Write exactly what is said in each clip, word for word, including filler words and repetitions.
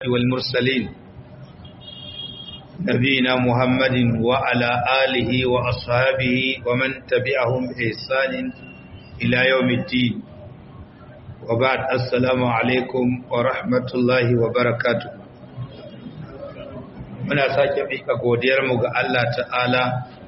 والمرسلين نبينا محمد وعلى آله وأصحابه ومن تبعهم بإحسان إلى يوم الدين وبعد السلام عليكم ورحمة الله وبركاته. muna sake mika godiyarmu ga Allah ta'ala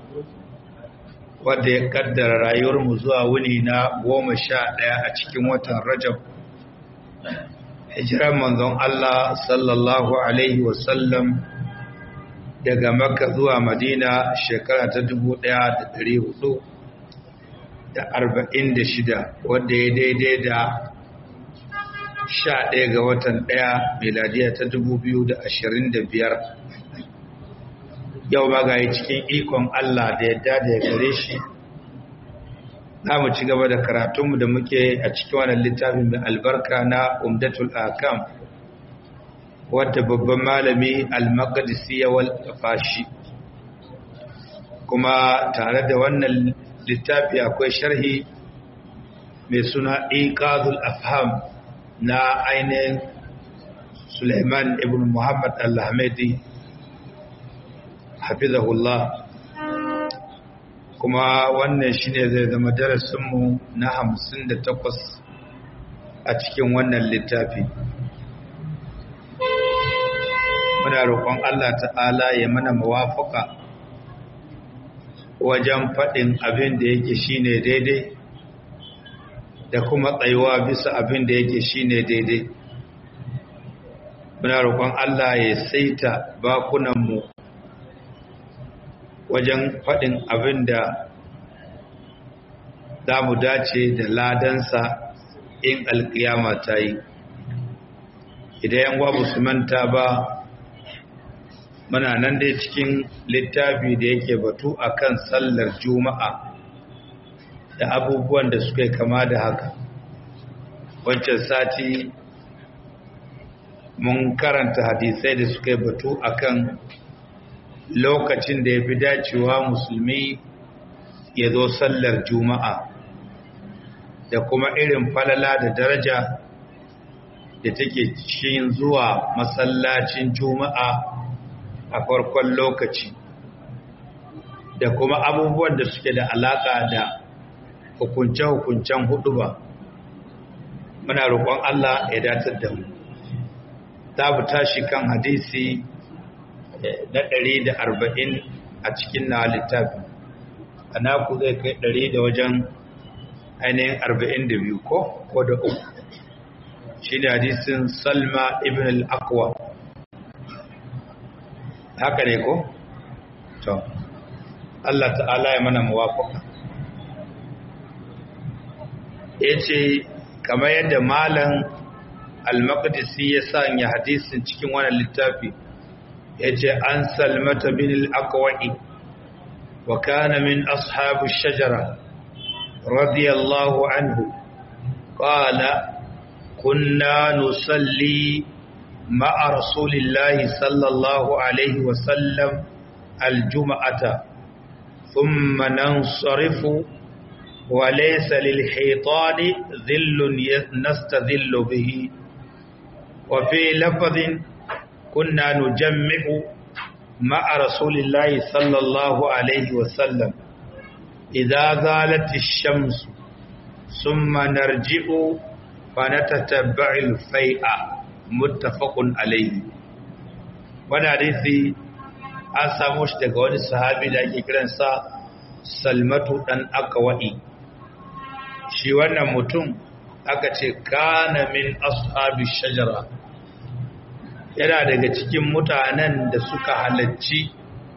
wanda ya kaddara rayuwarmu zuwa wuni na goma sha ɗaya a cikin watan Rajab. Hijiran manzon Allah sallallahu Alaihi wasallam daga Makka zuwa Madina shekara ta dubu ɗaya da ɗari hudu da arba'in da shida wanda ya daidai da sha ɗaya ga watan ɗaya miladiya ta dubu biyu da ashirin da biyar. Yau magaye cikin ikon Allah da yadda da ya gare shi za mu ci gaba da karatunmu da muke a cikin wannan littafin mai albarka na Umdatul Ahkam wadda babban malami Al-Maqdisi ya wallafa shi, kuma tare da wannan littafi akwai sharhi mai suna Iqadul Afham na ainihin Sulaiman ibn Muhammad Al-Ahmadi hafizahullah, kuma wannan shine zai zama darasinmu na hamsin da takwas a cikin wannan littafi. Muna roƙon Allah ta'ala ya mana muwafaka wajen faɗin abin da yake shine daidai da kuma tsayuwa bisa abin da yake shine daidai. Muna roƙon Allah ya saita bakunanmu wajen faɗin abin da za mu dace da ladansa in alƙiyama ta yi. Idan yan gwabu su manta ba, muna nan dai cikin littafi da yake batu akan sallar juma'a da abubuwan da suka yi kama da haka. Wancan sati mun karanta hadisai da suka yi batu akan lokacin da ya fi dacewa musulmi ya zo sallar juma'a da kuma irin falala da daraja da take cikin zuwa masallacin juma'a a farkon lokaci, da kuma abubuwan da suke da alaka da hukunce-hukuncen hudu ba. Muna roƙon Allah ya datar da mu. Ta bu tashi kan hadisi na ɗari da arba'in a cikin na littafi, a naku zai kai ɗari da wajen ainihin arba'in da biyu ko ko da uku. Shi ne hadisin Salma ibn al-Aqwa, haka ne ko? To, Allah ta'ala ya mana muwafaka. Ya ce, kamar yadda Malam Al-Maqdisi ya sanya hadisin cikin wannan littafi, yace an Salmata bin al-Aqwa'i wa kana min ashabi ash-shajara radiyallahu anhu qala kunna nusalli ma'a rasulillahi sallallahu alayhi wa sallam al-jum'ata thumma nansarifu wa laysa lil-hitani dhillun nastadhillu bihi wa fi lafdhin كنا نجمع مع رسول الله صلى الله عليه وسلم إذا زالت الشمس ثم نرجع فنتتبع الفيء متفق عليه. wannan hadisi an samu shi daga wani sahabi da ake kiransa Salmatu dan Aqwa'i. Shi wannan mutum aka ce kana min ashabi shajara, yana daga cikin mutanen da suka halarci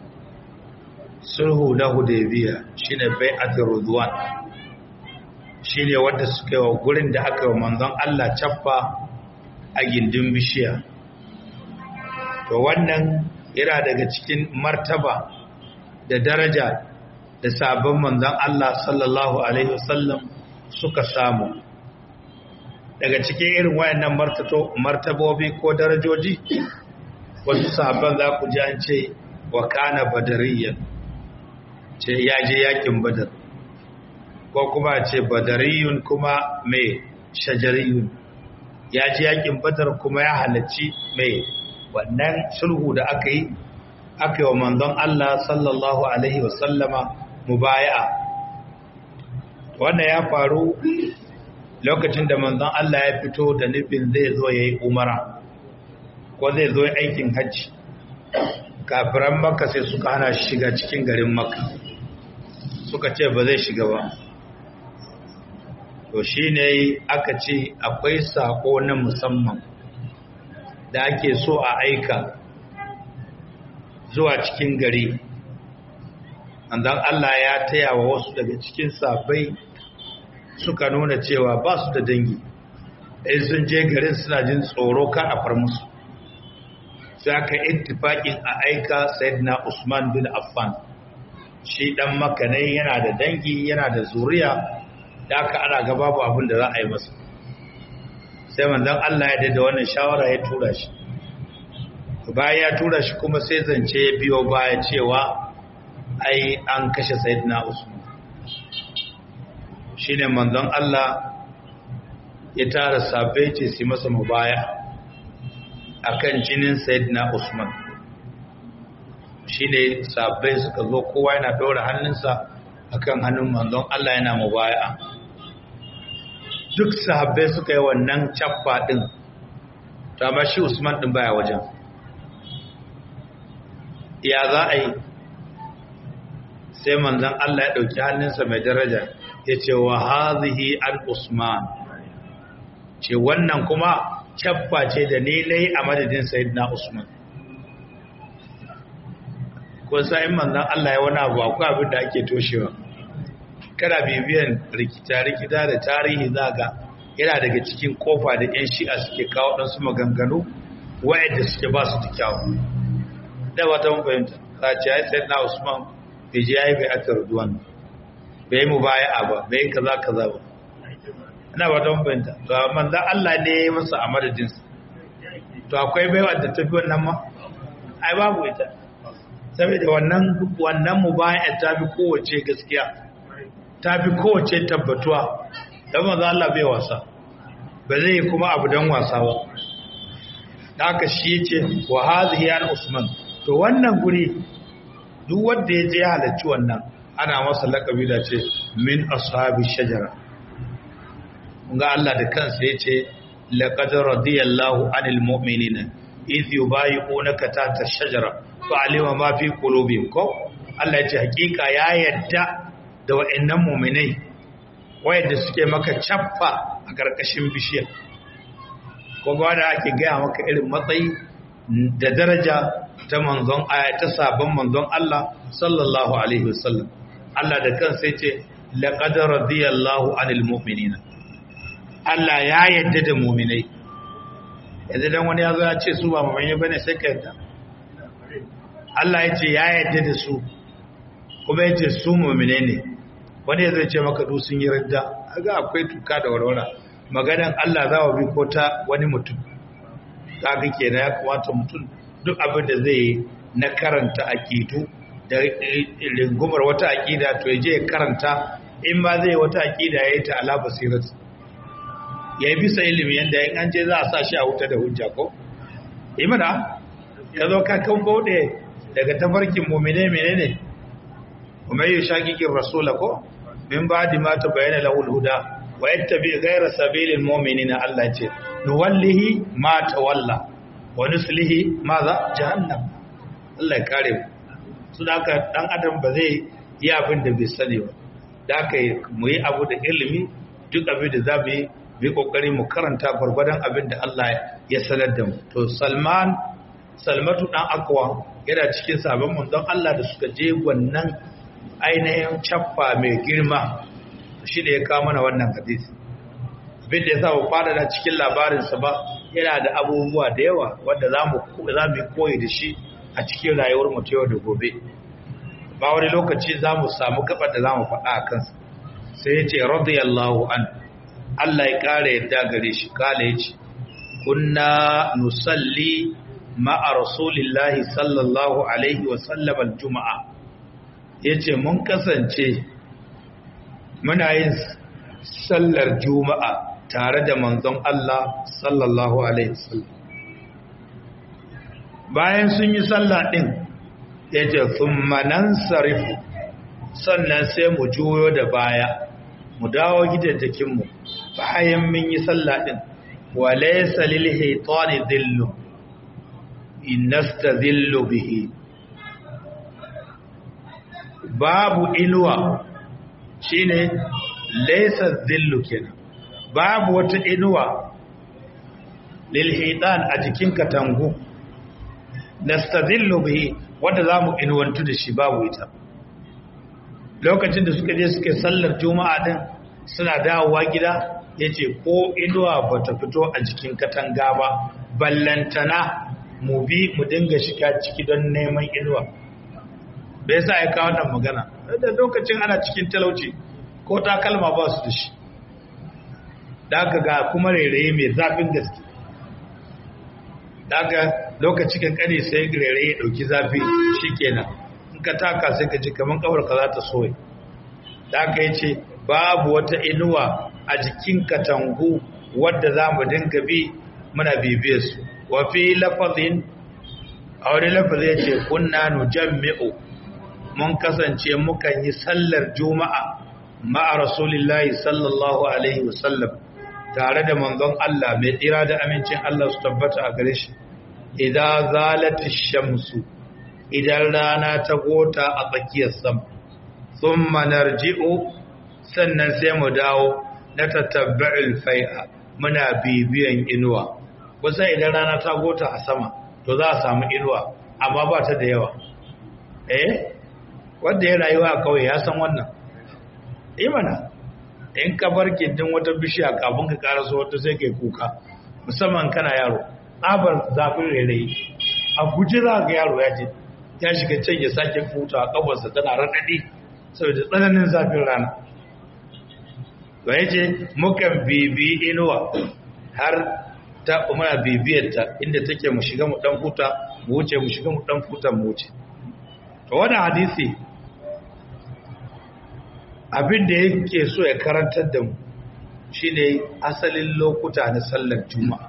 sulhu na Hudaybiya, shine bai'atul Ridwan, shine wanda suka yi wa gurin da aka yi manzon Allah cappa a gindin bishiya. To wannan yana daga cikin martaba da daraja da sabon manzon Allah sallallahu alaihi wasallam suka samu. Daga cikin irin wayannan martabobi ko darajoji, wasu sahabban za ku ji an ce wa kana badariyan, ce ya je yakin badar, ko kuma ce badariyun kuma mai shajariyun, ya je yakin badar kuma ya halarci mai wannan sulhu da aka yi aka yi wa manzon Allah sallallahu alaihi wasallama mubaya'a. Wannan ya faru lokacin da manzon Allah ya fito da nufin zai zo yayi umara ko zai zo aikin hajji. Kafiran Makka sai suka hana shi shiga cikin garin Makka, suka ce ba zai shiga ba. To shine aka ce akwai sako na musamman da ake so a aika zuwa cikin gari. Andan Allah ya taya wa wasu daga cikin sahabbai suka nuna cewa ba su da dangi, in sun je garin suna jin tsoro kar a far musu. Sai aka ittifaqin a aika Sayyidina Usman bin Affan, shi dan Makka ne, yana da dangi, yana da zuriya, da aka ana ga babu abin da za a yi masa. Sai manzon Allah ya dada wannan shawara ya tura shi. Bayan ya tura shi kuma sai zance ya biyo baya cewa ai an kashe Sayyidina Usman. Shine manzon Allah ya tara sahabbai ce su masa mubaya akan jinin Sayyidina Usman. Shine sahabbai suka zo kowa yana daura hannunsa akan hannun manzon Allah yana mubaya. Duk sahabbai suka yi wannan cappa din, to amma shi Usman din baya wajen. Ya za a yi? Sai manzon Allah ya dauki hannunsa mai daraja ya ce wa hazihi al Usman, ce wannan kuma cappa ce da ni nayi a madadin Sayyidina Usman. Ko sai manzon Allah ya wani abu akwai abin da ake toshewa. Kada bibiyan rikita-rikita da tarihi zaga yana daga cikin kofa da ‘yan shi'a suke kawo ɗansu maganganu wa'yanda suke ba su da kyawu. Da wata mun fahimta, ta ce ya yi sai na Usman bai je ya yi bai aka ruduwan, bai yi mu baya ba, bai yi kaza kaza ba. Ina wata mun fahimta, to manzan Allah ne ya yi masa a madadinsa. To akwai baiwa da tafi wannan ma? Ai babu ita. Saboda wannan wannan mu baya ta fi kowace gaskiya. Ta fi kowace tabbatuwa, don maza Allah bai wasa, ba zai kuma abu don wasa ba. Da aka shi ce wa hazihi an Usman. To wannan guri duk wanda ya je ya halarci wannan ana masa laƙabi da ce min ashabi shajara. Ga Allah da kansa ya ce laqad radiyallahu anil mu'minina idh yubayyi'unaka tahta ash-shajara fa'alima ma fi qulubihim. Ko Allah ya ce hakika ya yadda da wa'annan mu'minai wayanda suke maka cappa a karkashin bishiya. Ko ga wanda ake gaya maka irin matsayi da daraja ta manzon aya ta sabon manzon Allah sallallahu alaihi wasallam. Allah da kansa yace laqad radiyallahu anil mu'minina. Allah ya yadda da mu'minai. Yanzu dan wani yazo ya ce su ba mu'mini bane sai ka yadda. Allah yace ya yadda da su kuma yace su mu'mine ne. Wani zai ce maka du sun yi radda, ga akwai tuka da warwara. Maganan Allah za wa bi ko ta wani mutum. Kaga kenan ya kamata mutum duk abin da zai yi na karanta aqidu da lingumar wata aqida to yaje ya karanta, in ba zai wata aqida yayi ta ala basirat. Yayi bisa ilimi yanda in an je za a sa shi a wuta da hujja ko? Imana kazo ka kan baude daga tafarkin mu'mine menene? Kuma yi shakikin rasula ko? Min ba'di ma tabayyana lahu al-huda wa yattabi ghayra sabilil mu'minina. Allah ce nuwallihi ma tawalla wa nuslihi madha jahannam. Allah ya kare mu. Su da haka dan adam ba zai yi abin da bai sani ba. Da haka mu yi abu da ilimi, duk abin da za mu yi bi kokari mu karanta gurgurdan abin da Allah ya sanar da mu. To Salman Salmatu dan Akwa yana cikin sabon manzon Allah da suka je wannan ainihin cappa mai girma. Shi da ya kawo mana wannan hadisi. Abin da ya sa mu fada da cikin labarinsa ba, yana da abubuwa da yawa wanda za mu koyi da shi a cikin rayuwar mu ta yau da gobe. Ba wani lokaci za mu samu gabar da za mu faɗa a kansa. Sai ya ce radiyallahu an, Allah ya ƙara yadda gare shi, kala ya ce kunna nusalli ma'a rasulillahi sallallahu alaihi wa sallam al-juma'a. Yace mun kasance muna yin sallar juma'a tare da manzon Allah sallallahu alaihi wasallam. bayan sun yi sallah din yace thumma nansarifu sannan sai mu juyo da baya mu dawo gidajen mu bayan mun yi sallah din walaysa lil haytani dhillu innastadhillu bihi babu inuwa shine laysa dhillu kenan babu wata inuwa lil haytan a jikin katangu nastadhillu bihi wanda zamu inuwantu da shi babu ita lokacin da suka je suke sallar juma'a din suna dawowa gida yace ko inuwa bata fito a jikin katanga ba ballantana mu bi mu dinga shiga ciki don neman inuwa bai sa ya kawo wannan magana da lokacin ana cikin talauci ko takalma ba su da shi daga ga kuma rairaye mai zafin gaske daga lokaci kankani sai rairaye ya dauki zafi shikenan in ka taka sai ka ji kaman kawar ka za ta soye daga yace babu wata inuwa a jikin katangu wadda za mu dinga bi muna bibiyar su wa fi lafazin a wani lafazin ya ce kunna nujammi'u mun kasance mukan yi sallar juma'a ma'a rasulillahi sallallahu alaihi wasallam tare da manzon Allah mai tsira da amincin Allah su tabbata a gare shi idan zalati shamsu idan rana ta gota a tsakiyar sam thumma narji'u sannan sai mu dawo na tatabba'ul fai'a muna bibiyan inuwa kusa idan rana ta gota a sama to za a samu inuwa amma ba ta da yawa eh wanda ya rayuwa a kawai ya san wannan imana in ka bar gindin wata bishiya kafin ka karaso wata sai kai kuka musamman kana yaro tsabar zafin rairayi a guji za ga yaro ya je ya shiga can ya sake futa a kafarsa tana raɗaɗi saboda tsananin zafin rana to yace mukan bibi inuwa har ta umara bibiyarta inda take mu shiga mu dan huta mu wuce mu shiga mu dan huta mu wuce to wannan hadisi abin da yake so ya karantar da mu shine asalin lokuta na sallar juma'a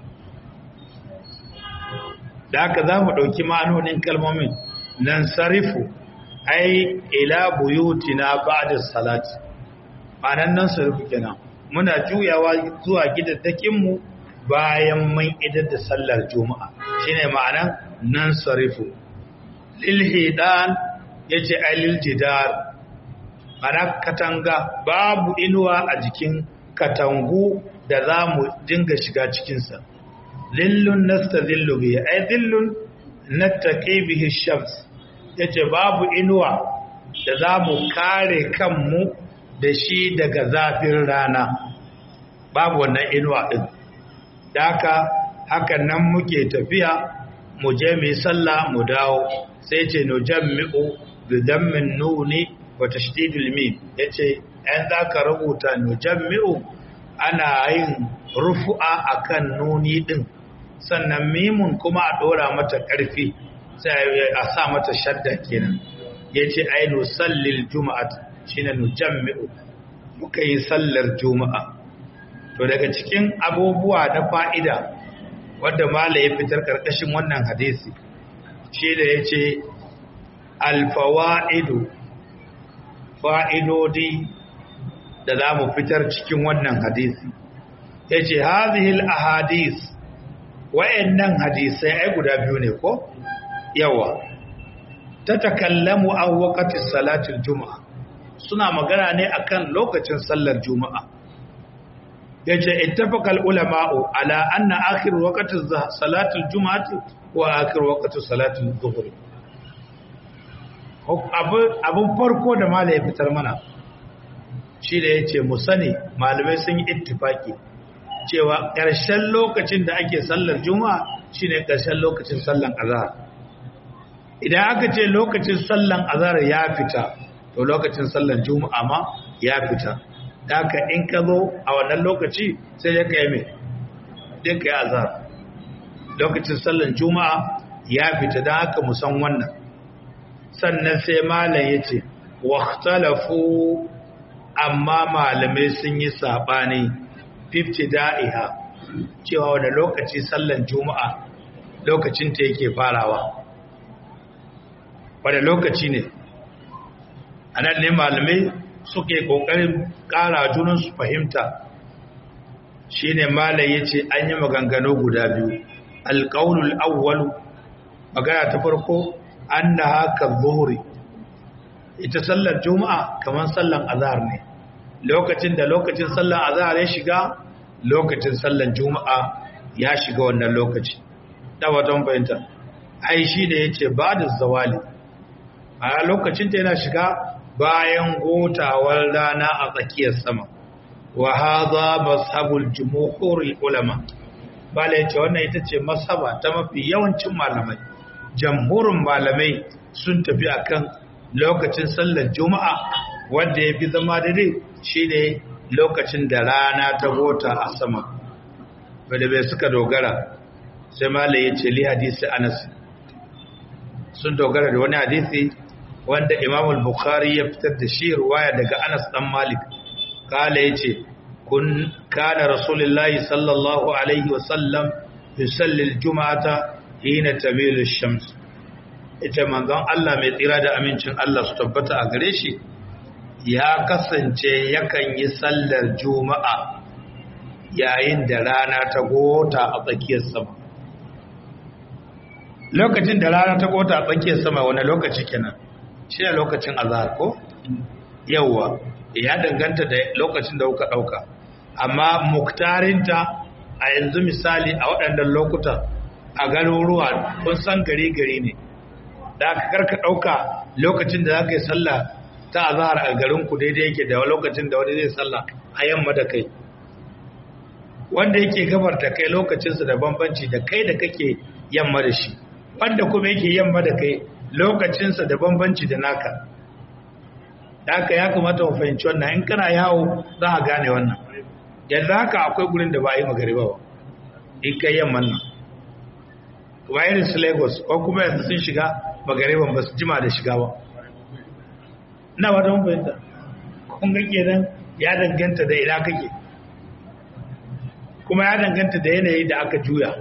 da haka za mu ɗauki ma'anonin kalmomin nan sarifu ai ila buyutina ba'da salati ma'anan nan sarifu kenan muna juyawa zuwa gidajenmu bayan mun idar da sallar juma'a shine ma'anan nan sarifu lil hidan yace alil jidar ana katanga babu inuwa a jikin katangu da za mu dinga shiga cikinsa zillun nastazillu bihi ay zillun nattaqi bihi shams yace babu inuwa da za mu kare kanmu da shi daga zafin rana babu wannan inuwa din daka hakan nan muke tafiya mu je mu sallah mu dawo sai ce no jammi'u bi dammin nuni wa tashdidil mim yace an zaka rubuta no jammi'u ana yin rufu'a akan nuni din sannan mimun kuma a dora mata karfi sai a sa mata shadda kenan yace ainu sallil juma'at shine no jammi'u muka yi sallar juma'a to daga cikin abubuwa da fa'ida wanda malai ya fitar karkashin wannan hadisi shi da yace alfawaidu fa'idodi da za mu fitar cikin wannan hadisi yace hadhihi ahadis wayannan hadisai ai guda biyu ne ko yawa tatakallamu an waqti salatil juma'a suna magana ne akan lokacin sallar juma'a yace ittafaqal ulama'u ala anna akhir waqti salatil juma'ati wa akhir waqti salatil dhuhr abun farko da malai ya fitar mana shi da yace mu sani malamai sun yi ittifaki cewa ƙarshen lokacin da ake sallar juma'a shine ƙarshen lokacin sallan azhar idan aka ce lokacin sallan azhar ya fita to lokacin sallan juma'a ma ya fita haka in ka zo a wannan lokaci sai ya kai mai din kai azhar lokacin sallan juma'a ya fita dan haka mu san wannan sannan sai malam yace waqtalafu amma malamai sun yi sabani fifty da'iha cewa wanda lokaci sallan juma'a lokacinta yake farawa wadda lokaci ne a nan ne malamai suke ƙoƙarin ƙara junansu fahimta shi ne malai ya ce an yi maganganu guda biyu alƙaunul awwalu magana ta farko an na haka zuhuri ita sallar juma'a kamar sallar azhar ne lokacin da lokacin sallar azhar ya shiga lokacin sallar juma'a ya shiga wannan lokaci da watan fahimta ai shi da ya ce ba da zawali a lokacin ta yana shiga bayan gotawar rana a tsakiyar sama wa hadha mashabul jumhurul ulama bala yace wannan ita ce masaba ta mafi yawancin malamai jamhurin malamai sun tafi akan lokacin sallar juma'a wanda yafi zama daidai shine lokacin da rana ta gota a sama wanda bai suka dogara sai malai yace li hadisi Anas sun dogara da wani hadisi wanda Imam al-Bukhari ya fitar da shi riwaya daga Anas dan Malik kala yace kun kana rasulullahi sallallahu alaihi wasallam yusalli al-jum'ata hina tamilu ash-shams ita manzon Allah mai tsira da amincin Allah su tabbata a gare shi ya kasance yakan yi sallar juma'a yayin da rana ta gota a tsakiyar sama lokacin da rana ta gota a tsakiyar sama wani lokaci kenan shi ne lokacin azhar ko yawa ya danganta da lokacin da kuka dauka amma muktarinta a yanzu misali a waɗannan lokutan a garuruwa kun san gari gari ne da aka karka dauka lokacin da zaka yi sallah ta azhar a garin ku daidai yake da lokacin da wani zai sallah a yamma da kai wanda yake gabar da kai lokacin sa da bambanci da kai da kake yamma da shi wanda kuma yake yamma da kai lokacinsa da bambanci da naka da haka ya kamata mu fahimci wannan in kana yawo za a gane wannan yanzu haka akwai gurin da ba a yi magariba ba in kai yamman nan kuma irin su Lagos ko kuma yanzu sun shiga magariban ba su jima da shiga ba ina ba da mun fahimta kun ga kenan ya danganta da ina kake kuma ya danganta da yanayi da aka juya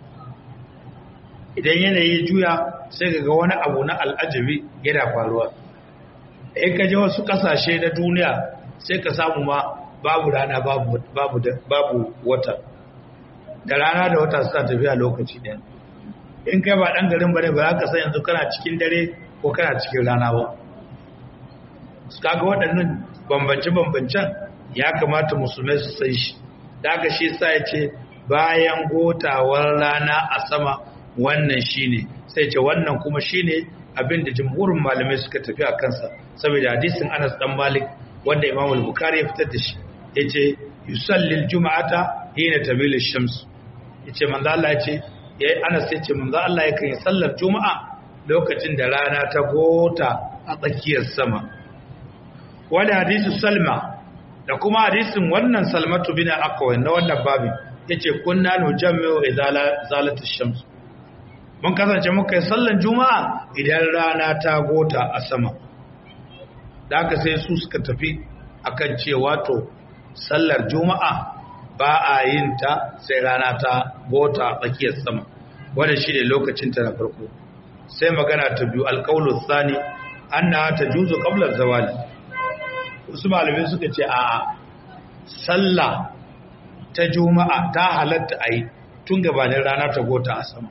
idan yanayi juya sai ga wani abu na al'ajabi yana faruwa in ka je wasu kasashe na duniya sai ka samu ma babu rana babu babu babu wata da rana da wata suna tafiya lokaci ɗaya in kai ba ɗan garin bane ba za ka san yanzu kana cikin dare ko kana cikin rana ba kaga waɗannan bambance-bambancen ya kamata musulmai su san shi da aka shi sa ya ce bayan gotawar rana a sama wannan shine sai ce wannan kuma shine abinda jumhurin malamai suka tafi a kansa saboda hadisin Anas dan Malik wanda Imam al-Bukhari ya fitar da shi yace yusalli al-jum'ata hina tamilu ash-shams yace manzo Allah yace yayi Anas yace manzo Allah yakan yi sallar juma'a lokacin da rana ta gota a tsakiyar sama wala hadisu Salma da kuma hadisin wannan Salmatu bin Aqwa na wannan babin yace kunna nujammu idza zalat ash-shams mun kasance muka yi sallan juma'a idan rana ta gota a sama da haka sai su suka tafi akan cewa to sallar juma'a ba a yin ta sai rana ta gota a tsakiyar sama wanda shi ne lokacin ta na farko sai magana ta biyu alqaulu thani anna tajuzu qabla zawali wasu malamai suka ce a'a sallah ta juma'a ta halatta ayi tun gabanin rana ta gota a sama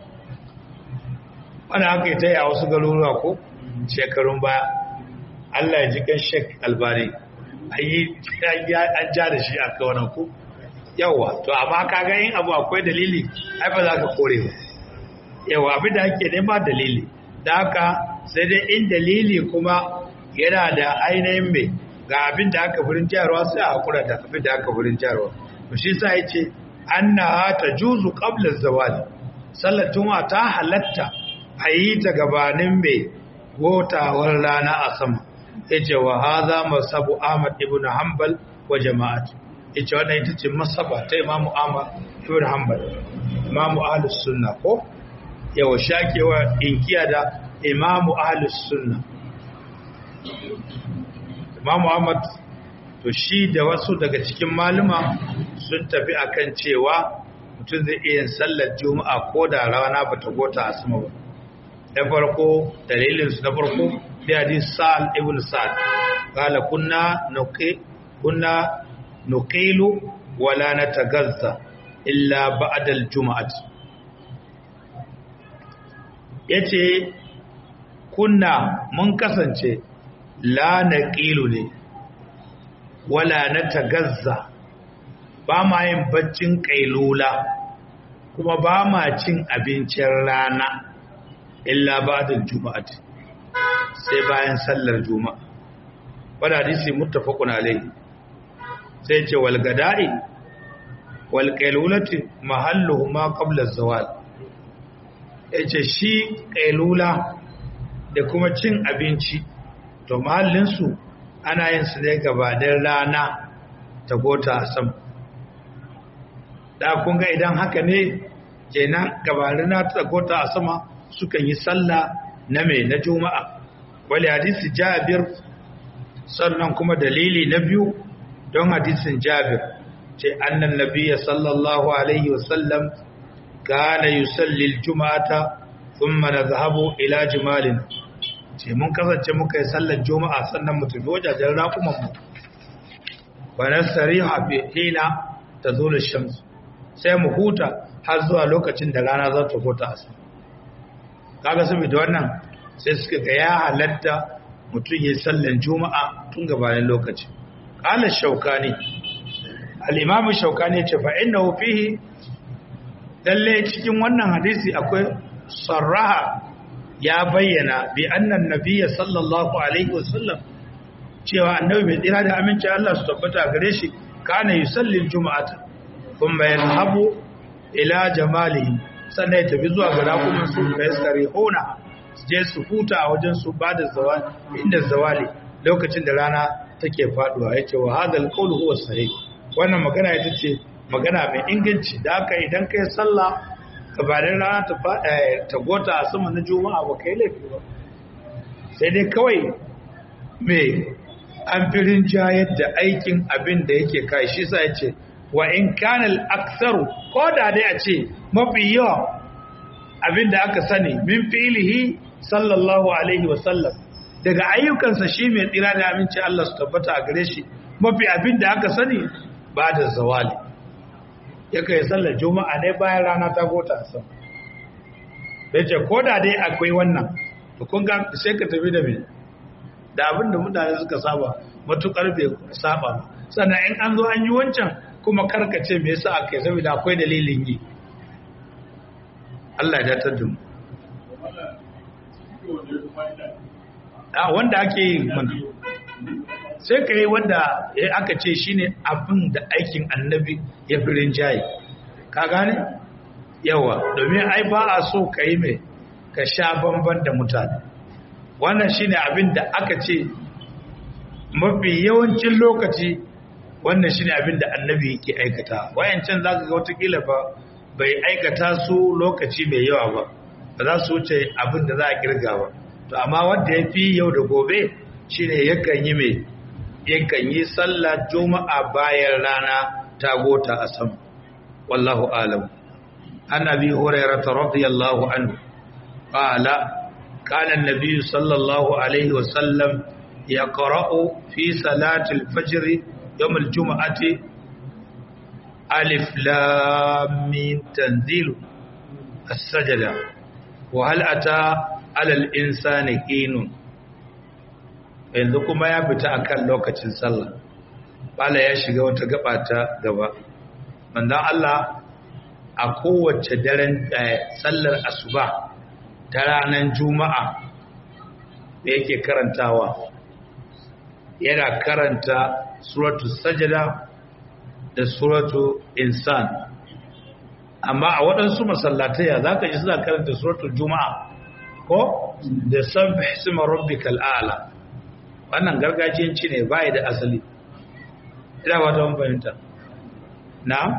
wanda aka yi ta yi a wasu garuruwa ko shekarun baya Allah ya ji kan Sheikh Albani an ja da shi a kawana ko yawa to amma ka ga yin abu akwai dalili ai ba za ka kore ba yawa abin da ake nema dalili da haka sai dai in dalili kuma yana da ainihin mai ga abin da aka furin jarwa sai a hakura da abin da aka furin jarwa to shi sa yace annaha tajuzu qabla az-zawali sallar juma'a ta halatta a yi ta gabanin mai gotawar rana a sama ya ce wa haza masabu Ahmad ibn Hanbal wa jama'at ya ce wannan ita ce masaba ta imamu Ahmad ibn Hanbal imamu ahlus sunna ko yawa shakewa inkiya da imamu ahlus sunna imamu Ahmad to shi da wasu daga cikin maluma sun tafi akan cewa mutum zai iya sallar juma'a ko da rana ba ta gota a sama ba. Da farko dalilinsu na farko bi hadis sa'al ibn sa'ad qala kunna nuqi kunna nuqilu wala natagazza illa ba'da al-jum'ah. Yace kunna mun kasance la naqilu ne wala natagazza, ba ma yin baccin kailula kuma ba ma cin abincin rana illa ba'da al-jum'ah, sai bayan sallar juma'a. Wanda hadisi muttafaqun alayhi. Sai ce wal gada'i wal qailulati mahalluhuma qabla az-zawal. Yace shi qailula da kuma cin abinci to mahallin su ana yin su ne gabanin rana ta gota a sama. Da kun ga idan haka ne kenan gabanin rana ta gota a sama sukan yi sallah na mai na juma'a. Wali hadisi Jabir, sannan kuma dalili na biyu don hadisin Jabir ce annan nabiyya sallallahu alaihi wasallam kana yusalli aljum'ata thumma nadhhabu ila jimalin. Ce mun kasance muka yi sallar juma'a sannan mu tafi wajajen raƙuman mu wa nasriha fi hina tazulu shams, sai mu huta har zuwa lokacin da rana za ta gota asa. Kaga saboda wannan sai suka ga ya halatta mutum ya sallan juma'a tun gabanin lokaci. Qala Shawkani, al-Imam Shawkani ce fa innahu fihi, lalle cikin wannan hadisi akwai sarraha, ya bayyana bi annan nabiyya sallallahu alaihi wasallam cewa annabi bai tsira da aminci Allah su tabbata gare shi kana yusalli al-jum'ata thumma yadhhabu ila jamalihi, sannan ya tafi zuwa ga rakuman su da yasrihuna, je su huta a wajen su ba da zawali inda zawali lokacin da rana take faduwa. Yace wa hadal qawl huwa sahih, wannan magana ita ce magana mai inganci. Da haka idan kai sallah gabanin rana ta ta gota a sama na juma'a ba kai laifi ba, sai dai kawai me an firin jayar da aikin abin da yake kai. Shi sa yace wa in kana al-aktharu, ko da dai a ce mafi yawa abin da aka sani min fi'lihi sallallahu alaihi wasallam, daga ayyukansa shi mai tsira da aminci Allah su tabbata a gare shi, mafi abin da aka sani ba da zawali yake yi sallar juma'a ne bayan rana ta gota a sama. Da ce ko da dai akwai wannan to kun ga sai ka tafi da me da abin da mutane suka saba, matukar bai saba. Sannan in an zo an yi wancan kuma karkace me yasa aka yi, saboda akwai dalilin yi. Allah ya datar da mu. A wanda ake yi mana sai ka yi wanda aka ce shi ne abin da aikin annabi ya fi rinjaye, ka gane yawa, domin ai ba a so ka yi mai ka sha bamban da mutane. Wannan shi ne abin da aka ce mafi yawancin lokaci, wannan shi ne abin da annabi yake aikata. Wayancan za ka ga watakila ba bai aikata su lokaci mai yawa ba, ba za su wuce abin da za a kirga ba. To amma wanda ya fi yau da gobe shi ne yakan yi mai yakan yi sallar juma'a bayan rana ta gota a sama. Wallahu alam. Annabi Hurairah radiyallahu anhu qala kana an-nabiy sallallahu alaihi wa sallam yaqra'u fi salati al-fajr yawm al-jum'ati alif lam mim tanzilu as-sajda wa hal ata ala al-insani hinun. Yanzu kuma ya fita akan lokacin sallah, bala ya shiga wata gaba ta gaba. Manzon Allah a kowace daren sallar asuba ta ranar juma'a da yake karantawa, yana karanta suratul sajda da suratul insan. Amma a waɗansu masallatai za ka ji suna karanta suratul juma'a ko da sabbih isma rabbikal a'la. Wannan gargajiyanci ne, bai da asali. Ina ba ta mun fahimta. Na'am?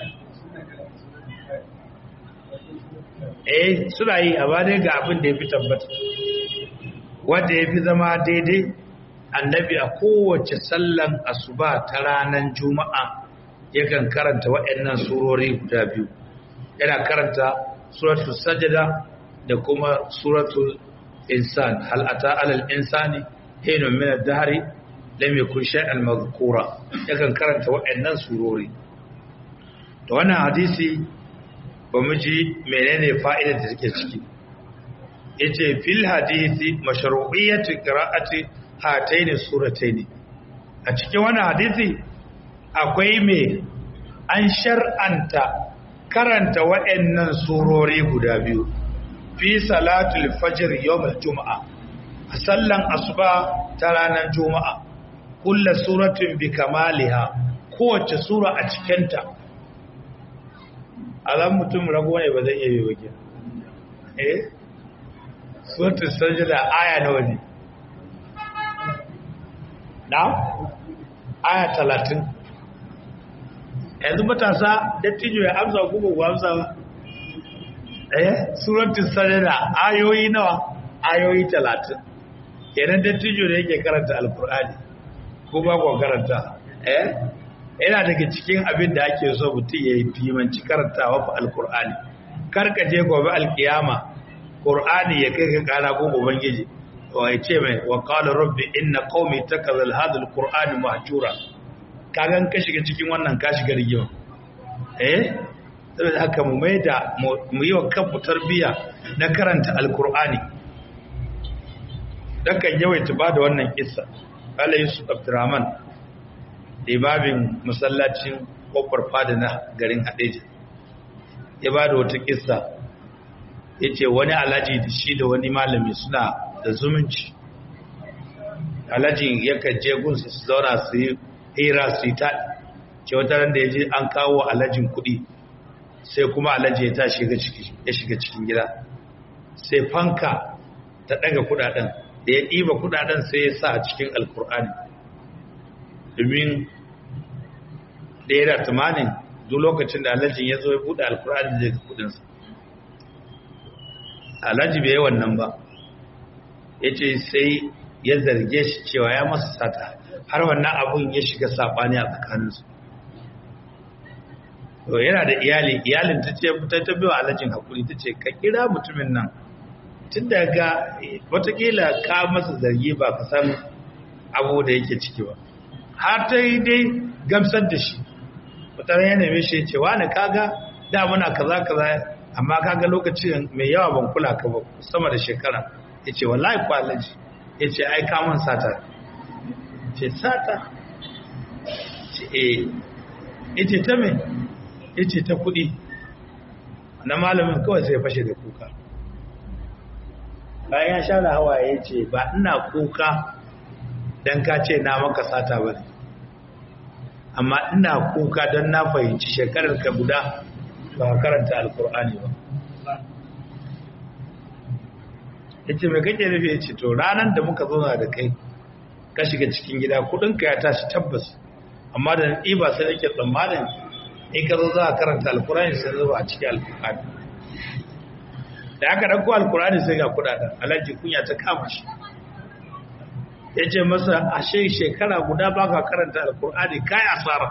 Eh, suna yi a dai ga abin da ya fi tabbata. Wanda ya fi zama daidai, annabi a kowace sallan asuba ta ranar juma'a yakan karanta waɗannan surori guda biyu. yana karanta suratul sajda da kuma suratul insan hal ata alal insani hinun min ad-dahri lam yakun shay'an madhkura yakan karanta waɗannan surori to wannan hadisi ba mu ji menene fa'idar da take ciki yace fil hadisi mashru'iyyatu qira'ati hataini surataini a cikin wannan hadisi akwai me an shar'anta karanta waɗannan surori guda biyu fi salatul fajr yawmul juma'a a sallan asuba ta ranar juma'a kullu suratin bi kamaliha kowace sura a cikinta alam mutum rago ne ba zai iya yi wake eh suratul sajda aya nawa ne na aya talatin yanzu matasa dattijo ya amsa ko ba amsa ba eh suratul sajda ayoyi nawa ayoyi talatin kenan dattijo da yake karanta alqur'ani ko ba ko karanta eh yana daga cikin abin da ake so mutum yayi fimanci karantawa fa alqur'ani karka je gobe alkiyama qur'ani ya kai ka kara ko ubangiji wa yace mai wa qala rabbi inna qaumi takazal hadha alqur'ani mahjura kagan ka shiga cikin wannan ka shiga rigima eh saboda haka mu maida mu yi wa kanmu tarbiya na karanta alqur'ani dakan yawaita bada wannan kissa Allah Yusuf Abdurrahman imabin masallacin kofar fada na garin Hadeja ya bada wata kissa yace wani alaji da shi da wani malami suna da zumunci alajin yakan je gunsa su zauna su yi hira su yi ta ce wata ran da ya je an kawo alajin kuɗi sai kuma alaji ya tashi ya shiga cikin gida sai fanka ta ɗaga kuɗaɗen da ya ɗiba kuɗaɗen sai ya sa a cikin alkur'ani domin da ya da tumanin duk lokacin da alajin ya zo ya buɗe alkur'ani zai ga kuɗinsa alaji bai yi wannan ba ya ce sai ya zarge shi cewa ya masa sata har wannan abun ya shiga saɓani a tsakaninsu to yana da iyali iyalin ta ce ta tabbi wa alajin hakuri ta ce ka kira mutumin nan tun daga watakila ka masa zargi ba ka san abu da yake ciki ba har ta yi dai gamsar da shi mutane ya neme shi ce wani kaga da muna kaza kaza amma kaga lokacin mai yawa ban kula ka ba sama da shekara ya ce wallahi ko alaji ya ce ai kamun sata ce sata ce e ya ce ta mai ya ce ta kudi na malamin kawai sai fashe da kuka bayan ya sha da hawaye ya ce ba ina kuka don ka ce na maka sata ba ne amma ina kuka don na fahimci shekarar ka guda ba karanta alkur'ani ba ya ce mai kake nufi ya ce to ranar da muka zauna da kai ka shiga cikin gida kudinka ya tashi tabbas amma da ɗiba sai nake tsammanin in ka zo za a karanta alkur'ani sai zuba a cikin alkur'ani da aka ɗauko alkur'ani sai ga kudaden alhaji kunya ta kama shi ya ce masa ashe shekara guda ba ka karanta alkur'ani kai asara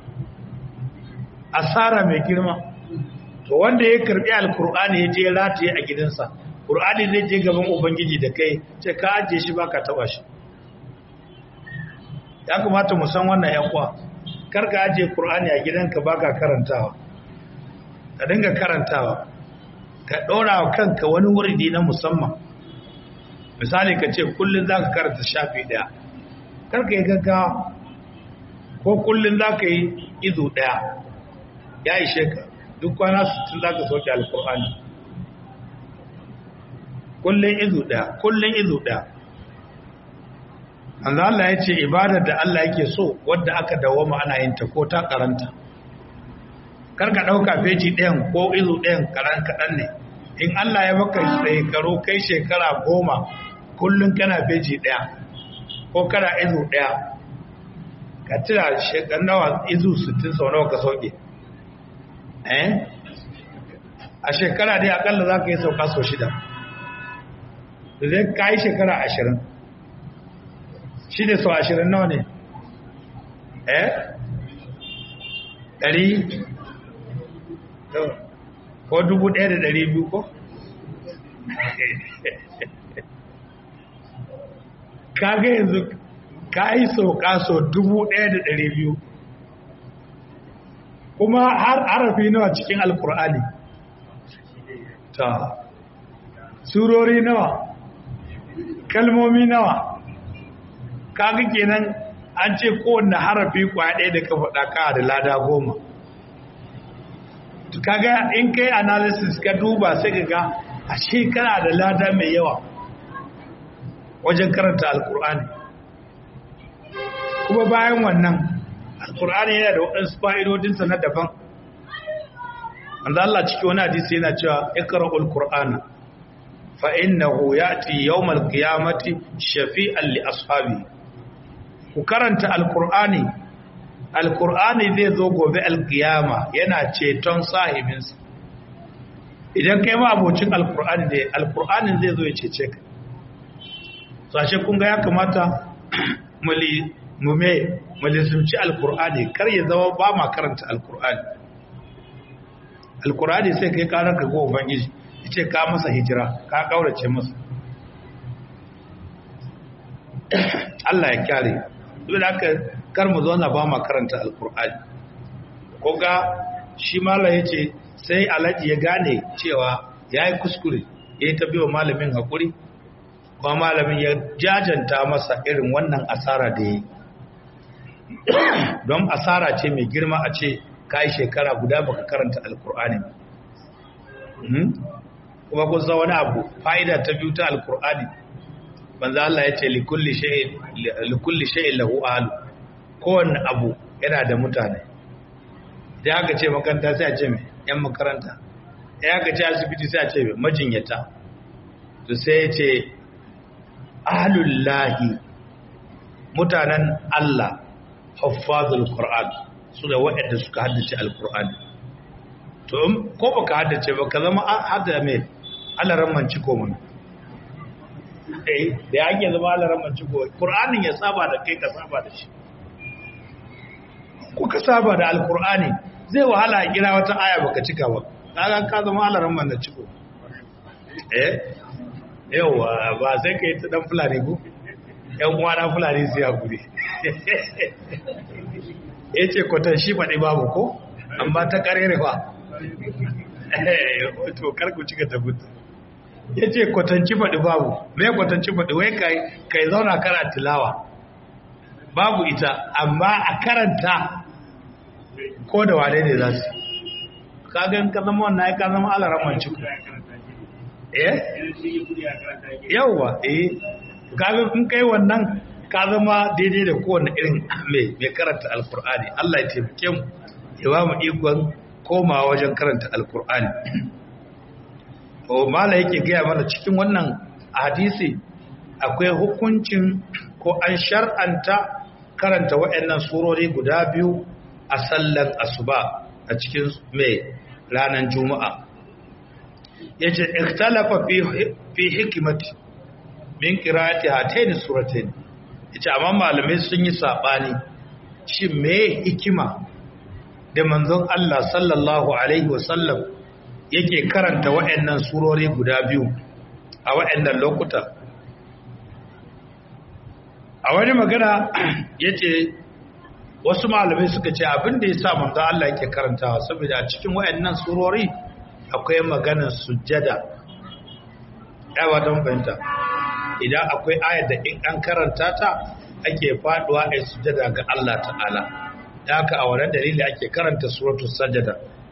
asara mai girma to wanda ya karbi alkur'ani ya je rataye a gidansa qur'ani zai je gaban ubangiji da kai ce ka ajiye shi baka taba shi ya kamata mu san wannan yan uwa kar ka ajiye qur'ani a gidanka baka karantawa ka dinga karantawa ka dora wa kanka wani wuridi na musamman misali ka ce kullun zaka karanta shafi daya kar ka yi gaggawa ko kullun zaka yi izu daya ya ishe ka duk kwana sittin za ka soke alkur'ani kullum izu ɗaya kullum izu ɗaya manzo Allah ya ce ibadar da Allah yake so wadda aka dawoma ana yin ta ko ta karanta kar ka ɗauka feji ɗayan ko izu ɗayan karan kaɗan ne in Allah ya baka shekaru kai shekara goma kullum kana feji ɗaya ko kana izu ɗaya ka tira shekar nawa izu sittin sau nawa ka soke eh a shekara dai akalla za ka yi sauka sau shida da zai ka yi shekara ashirin shi ne sau ashirin nawa ne eh ɗari ko dubu ɗaya da ɗari biyu ko kaga yanzu ka yi sauka so dubu ɗaya da ɗari biyu kuma har harafi nawa cikin alkur'ani ta surori nawa kalmomi nawa kaga kenan an ce kowanne harafi kwaya ɗaya da ka faɗa ka da lada goma kaga in kai analysis ka duba sai ka ga ashe kana da lada mai yawa wajen karanta alkur'ani kuma bayan wannan alkur'ani yana da waɗansu fa'idodinsa na daban wanda Allah cikin wani hadisi yana cewa ikra'ul qur'ana fa innahu ya'ti yawmal qiyamati shafi'an li ashabi ku karanta alkur'ani alkur'ani zai zo gobe alkiyama yana ceton sahibinsa idan kai ma abocin alkur'ani da alkur'anin zai zo ya cece ka sashe kun ga ya kamata mu me mu lissimci alkur'ani kar ya zama ba ma karanta alkur'ani alkur'ani sai kai karar ka ga ubangiji yace ka masa hijira ka kaurace masa Allah ya kyare duk da haka kar mu zauna ba ma karanta alkur'ani ko ga shi malam yace sai alaji ya gane cewa yayi kuskure yayi ta biyo malamin hakuri kuma malamin ya jajanta masa irin wannan asara da yayi don asara ce mai girma a ce kai shekara guda baka karanta alkur'ani kuma kun san wani abu fa'ida ta biyu ta alkur'ani manzo Allah yace likulli shay'in likulli shay'in lahu ahlu kowanne abu yana da mutane da aka ce makaranta sai a ce mai yan makaranta da aka ce asibiti sai a ce mai majinyata to sai ya ce ahlullahi mutanen Allah haffazul qur'an su da waɗanda suka haddace alqur'ani to ko baka haddace ba ka zama hadda mai alaran manci ko mun eh da yake zama alaran manci ko qur'anin ya saba da kai ka saba da shi kuka saba da alkur'ani zai wahala a kira wata aya baka cika ba kaga ka zama alaran man da ciko eh yawa ba sai kai ta dan fulani ko yan uwa na fulani sai hakuri yace kwatan shi fadi babu ko amma ta karere fa eh to kar ku cika ta gudu yace kwatanci fadi babu me kwatanci fadi wai kai kai zauna kana tilawa babu ita amma a karanta ko da wane ne za su kagan ka zama wannan ya ka zama alaraman ciku eh yawwa eh kagan in kai wannan ka zama daidai da kowane irin mai mai karanta alkur'ani Allah ya taimake mu ya ba mu ikon komawa wajen karanta alkur'ani to mala yake gaya mana cikin wannan hadisi akwai hukuncin ko an shar'anta karanta waɗannan surori guda biyu a sallar asuba a cikin mai ranar juma'a yace ikhtalafa fi fi hikmati min qira'ati hatayn suratayn yace amma malamai sun yi sabani shin me hikima da manzon Allah sallallahu alaihi wasallam yake karanta waɗannan surori guda biyu a waɗannan lokuta a wani magana yace wasu malamai suka ce abin da yasa manzo Allah yake karantawa saboda a cikin wayannan surori akwai maganar sujjada yawa don fahimta idan akwai ayar da in an karanta ta ake faduwa a sujjada ga Allah ta'ala da haka a wannan dalili ake karanta suratul sajda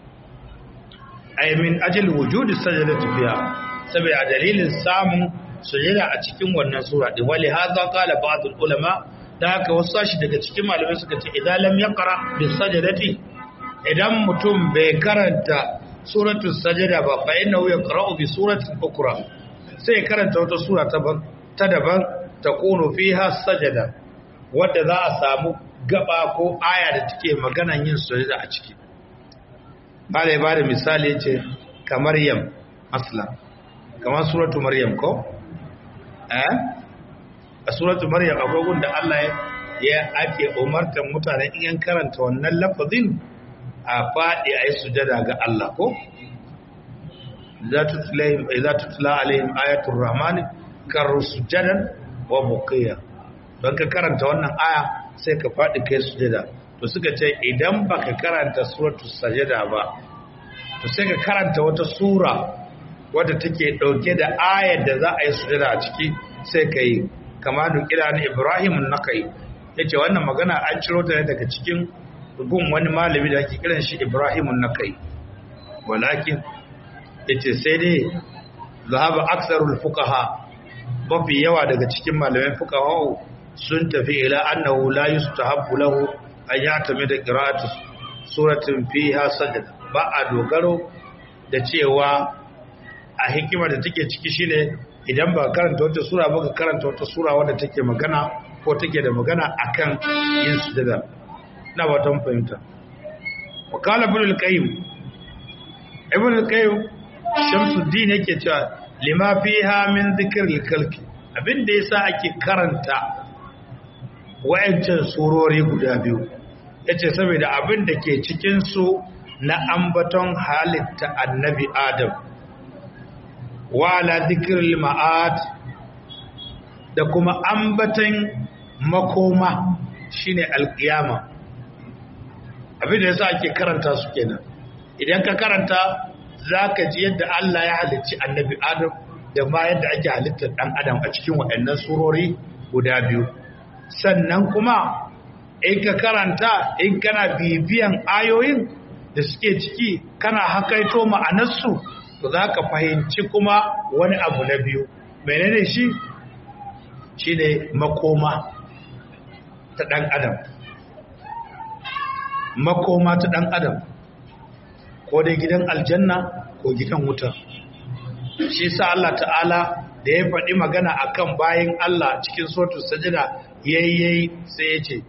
ay min ajli wujudi sajdati fiha saboda dalilin samun sujjada a cikin wannan sura din wali hadha qala ba'd ulama da haka wasu sashi daga cikin malamai suka ce idan lam yaqra bis sajdati idan mutum bai karanta suratul sajda ba fa innahu yaqra'u bi suratin ukra sai karanta wata sura ta ta daban takunu fiha sajda wanda za a samu gaba ko aya da take maganan yin sujda a ciki bale ba da misali yace kamar yam aslan kamar suratul maryam ko eh a suratul maryam akwai gunda Allah ya ake umartar mutane in yan karanta wannan lafazin a fadi ayi sujada ga Allah ko idza tutla alaihim ayatul rahmani karru sujadan wa buqiya. don ka karanta wannan aya sai ka fadi kai sujada. to suka ce idan baka karanta suratul sajada ba to sai ka karanta wata sura wadda take dauke da ayar da za a yi sujada a ciki sai kai kama dukira ni Ibrahim an-Nakai yace wannan magana an ciro ta daga cikin gun wani malami da ake kiran shi Ibrahim an-Nakai. walakin yace sai dai zahaba aksarul fuqaha bafi yawa daga cikin malaman fuqaha sun tafi ila annahu la yustahabbu lahu an yatami da qira'atu suratin fiha sajda. ba a dogaro da cewa a hikimar da take ciki shine idan ba karanta wata sura ba ka karanta wata sura wadda take magana ko take da magana akan yin sujada. na ba ta fahimta. wa qala ibn al-qayyim ibn al-qayyim Shamsuddin yake cewa lima fiha min dhikril khalqi, abinda yasa ake karanta wayancan surori guda biyu yace saboda abinda ke cikin su na ambaton halitta annabi Adam wa ala dhikril ma'ad da kuma ambaton makoma shine alqiyama. abinda yasa ake karanta su kenan. idan ka karanta za ka ji yadda Allah ya halicci annabi Adam da ma yadda ake halittar ɗan Adam a cikin waɗannan surori guda biyu. Sannan kuma in ka karanta in kana bibiyan ayoyin da suke ciki kana hakaito ma'anarsu to za ka fahimci kuma wani abu na biyu. Menene shi? Shi ne makoma ta ɗan Adam. Makoma ta ɗan Adam. ko dai gidan aljanna ko gidan wuta. shi sa Allah ta'ala da ya faɗi magana akan bayin Allah cikin suratul sajda yayyayi sai ya ce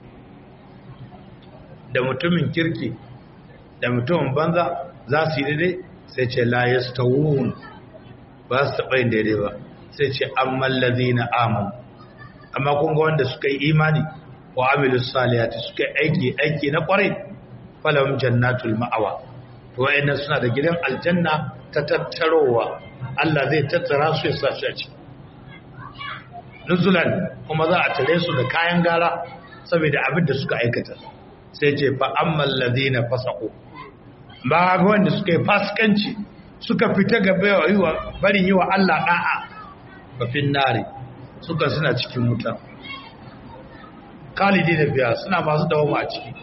da mutumin kirki da mutumin banza za su yi daidai sai ce la yastawun ba su taɓa yin daidai ba sai ce amman ladina amanu amma kun ga wanda suka yi imani wa amilus salihati suka yi aiki aiki na kwarai falahum jannatul ma'awa to wayannan suna da gidan aljanna ta tattarowa Allah zai tattara su ya sa shi a ciki nuzulan kuma za a tare su da kayan gara saboda abin da suka aikata sai ce fa ammal ladina fasaqu ba ga wanda suka yi fasikanci suka fita gaba yiwa barin yiwa Allah da'a ba fin nari suka suna cikin wuta khalidi da biya suna masu dawoma a ciki.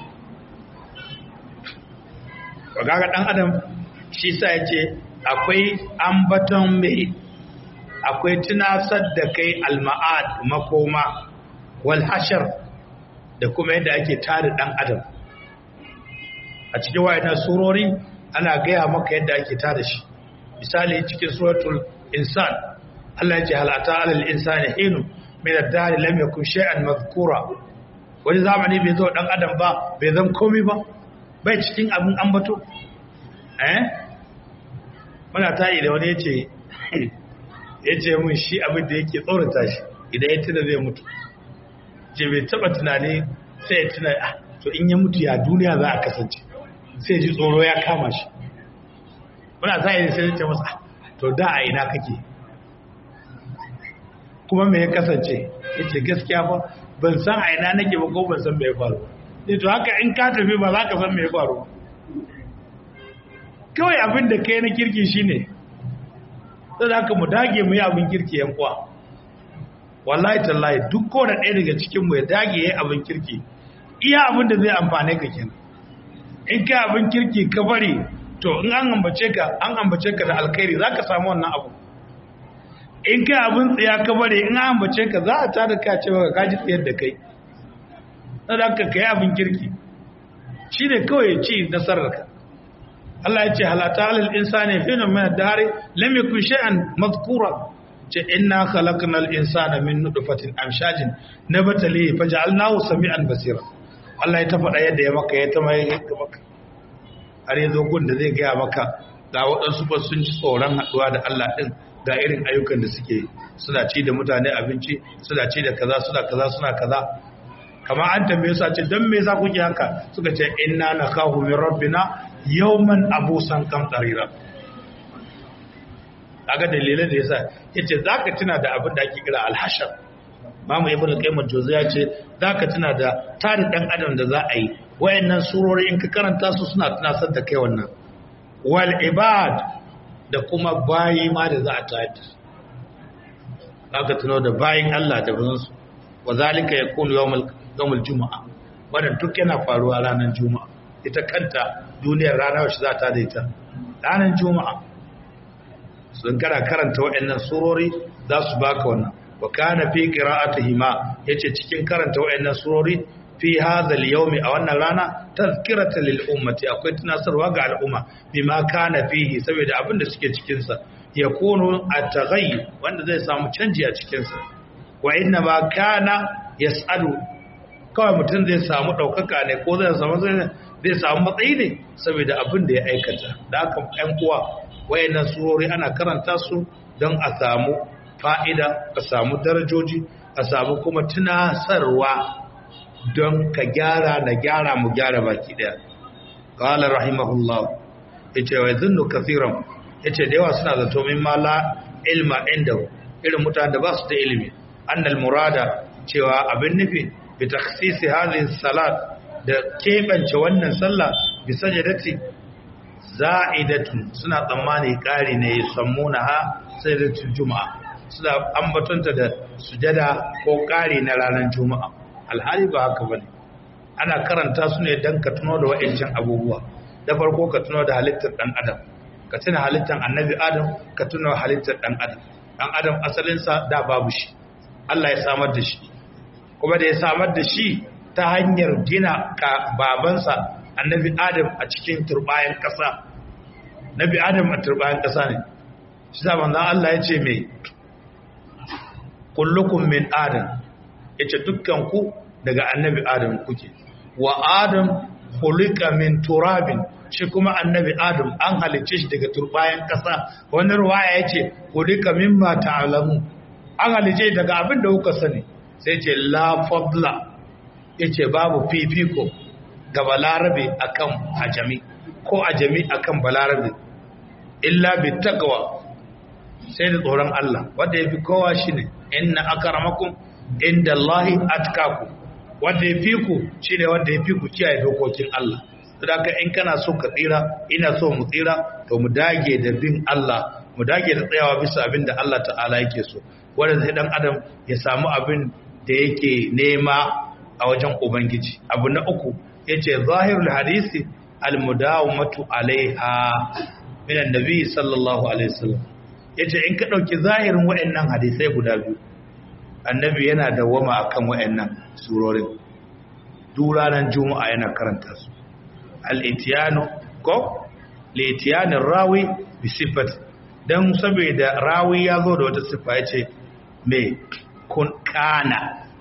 Wagaga ɗan adam shi sa ya ce akwai ambaton mai akwai tunasar da kai alma'ad makoma wal hashar da kuma yadda ake tare ɗan adam a cikin wayannan surori ana gaya maka yadda ake tare shi. Misali cikin suratul insan Allah ya ce halata alal insani hinu min ad-dahr lam yakun shay'an madhkura. Wani zamani bai zo ɗan adam ba bai zan komai ba bai cikin abin ambato. eh muna tayi da wani yace yace mun shi abin da yake tsorata shi idan ya tuna zai mutu je bai taba tunani sai ya tuna ah to in ya mutu ya duniya za a kasance sai ji tsoro ya kama shi. muna tayi sai ya ce masa to da a ina kake kuma me ya kasance yace gaskiya fa ban san a ina nake ba ko ban san me ya faru. ne to haka in ka tafi ba za ka san me ya faru. kawai abin da kai na kirki shine sai da haka mu dage mu yi abin kirki yan kwa. wallahi tallahi duk ko da ɗaya daga cikin mu ya dage yayi abin kirki iya abin da zai amfane ka kenan. in ka abin kirki ka bari to in an ambace ka an ambace ka da alkhairi zaka samu wannan abu. in ka abin tsiya ka bari in an ambace ka za a tada ka cewa ka ji tsiyar da kai. da ka kai abin kirki shi ne kawai ci nasararka. Allah ya ce halata alal insani fi min ad-dahr lam yakun shay'an madhkura. ce inna khalaqnal insana min nutfatin amshajin nabtali faj'alnahu sami'an basira. Allah ya ta faɗa yadda ya maka ya ta mai maka har yanzu gun da zai ga maka ga waɗansu ba sun ci tsoron haɗuwa da Allah din ga irin ayyukan da suke suna ci da mutane abinci suna ci da kaza suna kaza suna kaza. Kama an tambaye su a ce don me za ku ki haka suka ce inna nakhafu min rabbina yawman abusan kamtarira. kaga dalilan da yasa yace zaka tuna da abin da ake kira al-hashar. Mamu Ibn al-Qayyim al-Jawziyya ce zaka tuna da tare dan adam da za a yi wayannan surori in ka karanta su suna tunasar da kai wannan wal ibad da kuma bayi ma da za a tayar zaka tuno da bayin Allah da bazan su wazalika yakunu yawmal yawmal juma'a wannan duk yana faruwa ranar juma'a ita kanta duniyar ranar shi za ta da ita ranar juma'a sun kana karanta wayannan surori za su baka wannan wa kana fi qira'atihima yace cikin karanta wayannan surori fi hadha al-yawmi a wannan rana tazkiratan lil ummati akwai tunasarwa ga al'umma bima kana fihi saboda abin da suke cikin sa yakunu at-taghayyur wanda zai samu canji a cikin sa wa inna ma kana yas'alu kawai mutum zai samu daukaka ne ko zai samu zai samu matsayi ne saboda abin da ya aikata da haka ƴan uwa wayannan surori ana karanta su don a samu fa'ida a samu darajoji a samu kuma tunasarwa don ka gyara na gyara mu gyara baki daya qala rahimahullah yace wa zunnu kaseeran yace da yawa suna zato min mala ilma inda irin mutanen da ba su da ilimi annal murada cewa abin nufi bi takhsisi hadhihi salat da kebance wannan sallah bi sajadati za'idatun suna tsammani kari ne sammuna ha sayyidatul juma'a suna ambatonta da sujada ko kari na ranar juma'a alhali ba haka bane ana karanta su ne dan ka tuno da wa'ancan abubuwa da farko ka tuno da halittar dan adam ka tuna halittar annabi adam ka tuno halittar dan adam dan adam asalin sa da babu shi Allah ya samar da shi kuma da ya samar da shi ta hanyar gina ka babansa annabi adam a cikin turbayan kasa nabi adam a turbayan kasa ne shi da manzon Allah ya ce me kullukum min adam yace dukkan ku daga annabi adam kuke wa adam khuliqa min turabin shi kuma annabi adam an halicce shi daga turbayan kasa wani ruwaya yace khuliqa mimma ta'lamu an halicce daga abin da kuka sani sai ce la fadla yace babu fifiko ga balarabe akan ajami ko ajami akan balarabe illa bi taqwa sai da tsoron Allah wanda yafi kowa shine inna akramakum inda Allahi atkaku wanda ya fi ku shi ne wanda ya fi ku kiyaye dokokin Allah saboda in kana so ka tsira ina so mu tsira to mu dage da bin Allah mu dage da tsayawa bisa abin da Allah ta'ala yake so wanda sai dan adam ya samu abin da yake nema a wajen ubangiji abu na uku yace zahirul hadisi almudawamatu alaiha min annabi sallallahu alaihi wasallam yace in ka dauki zahirin waɗannan hadisai guda biyu annabi yana dawama akan wayannan surorin duranan juma'a yana karanta su al-itiyanu ko li-itiyanir rawi bi sifat dan saboda rawi ya zo da wata sifa yace me kun kana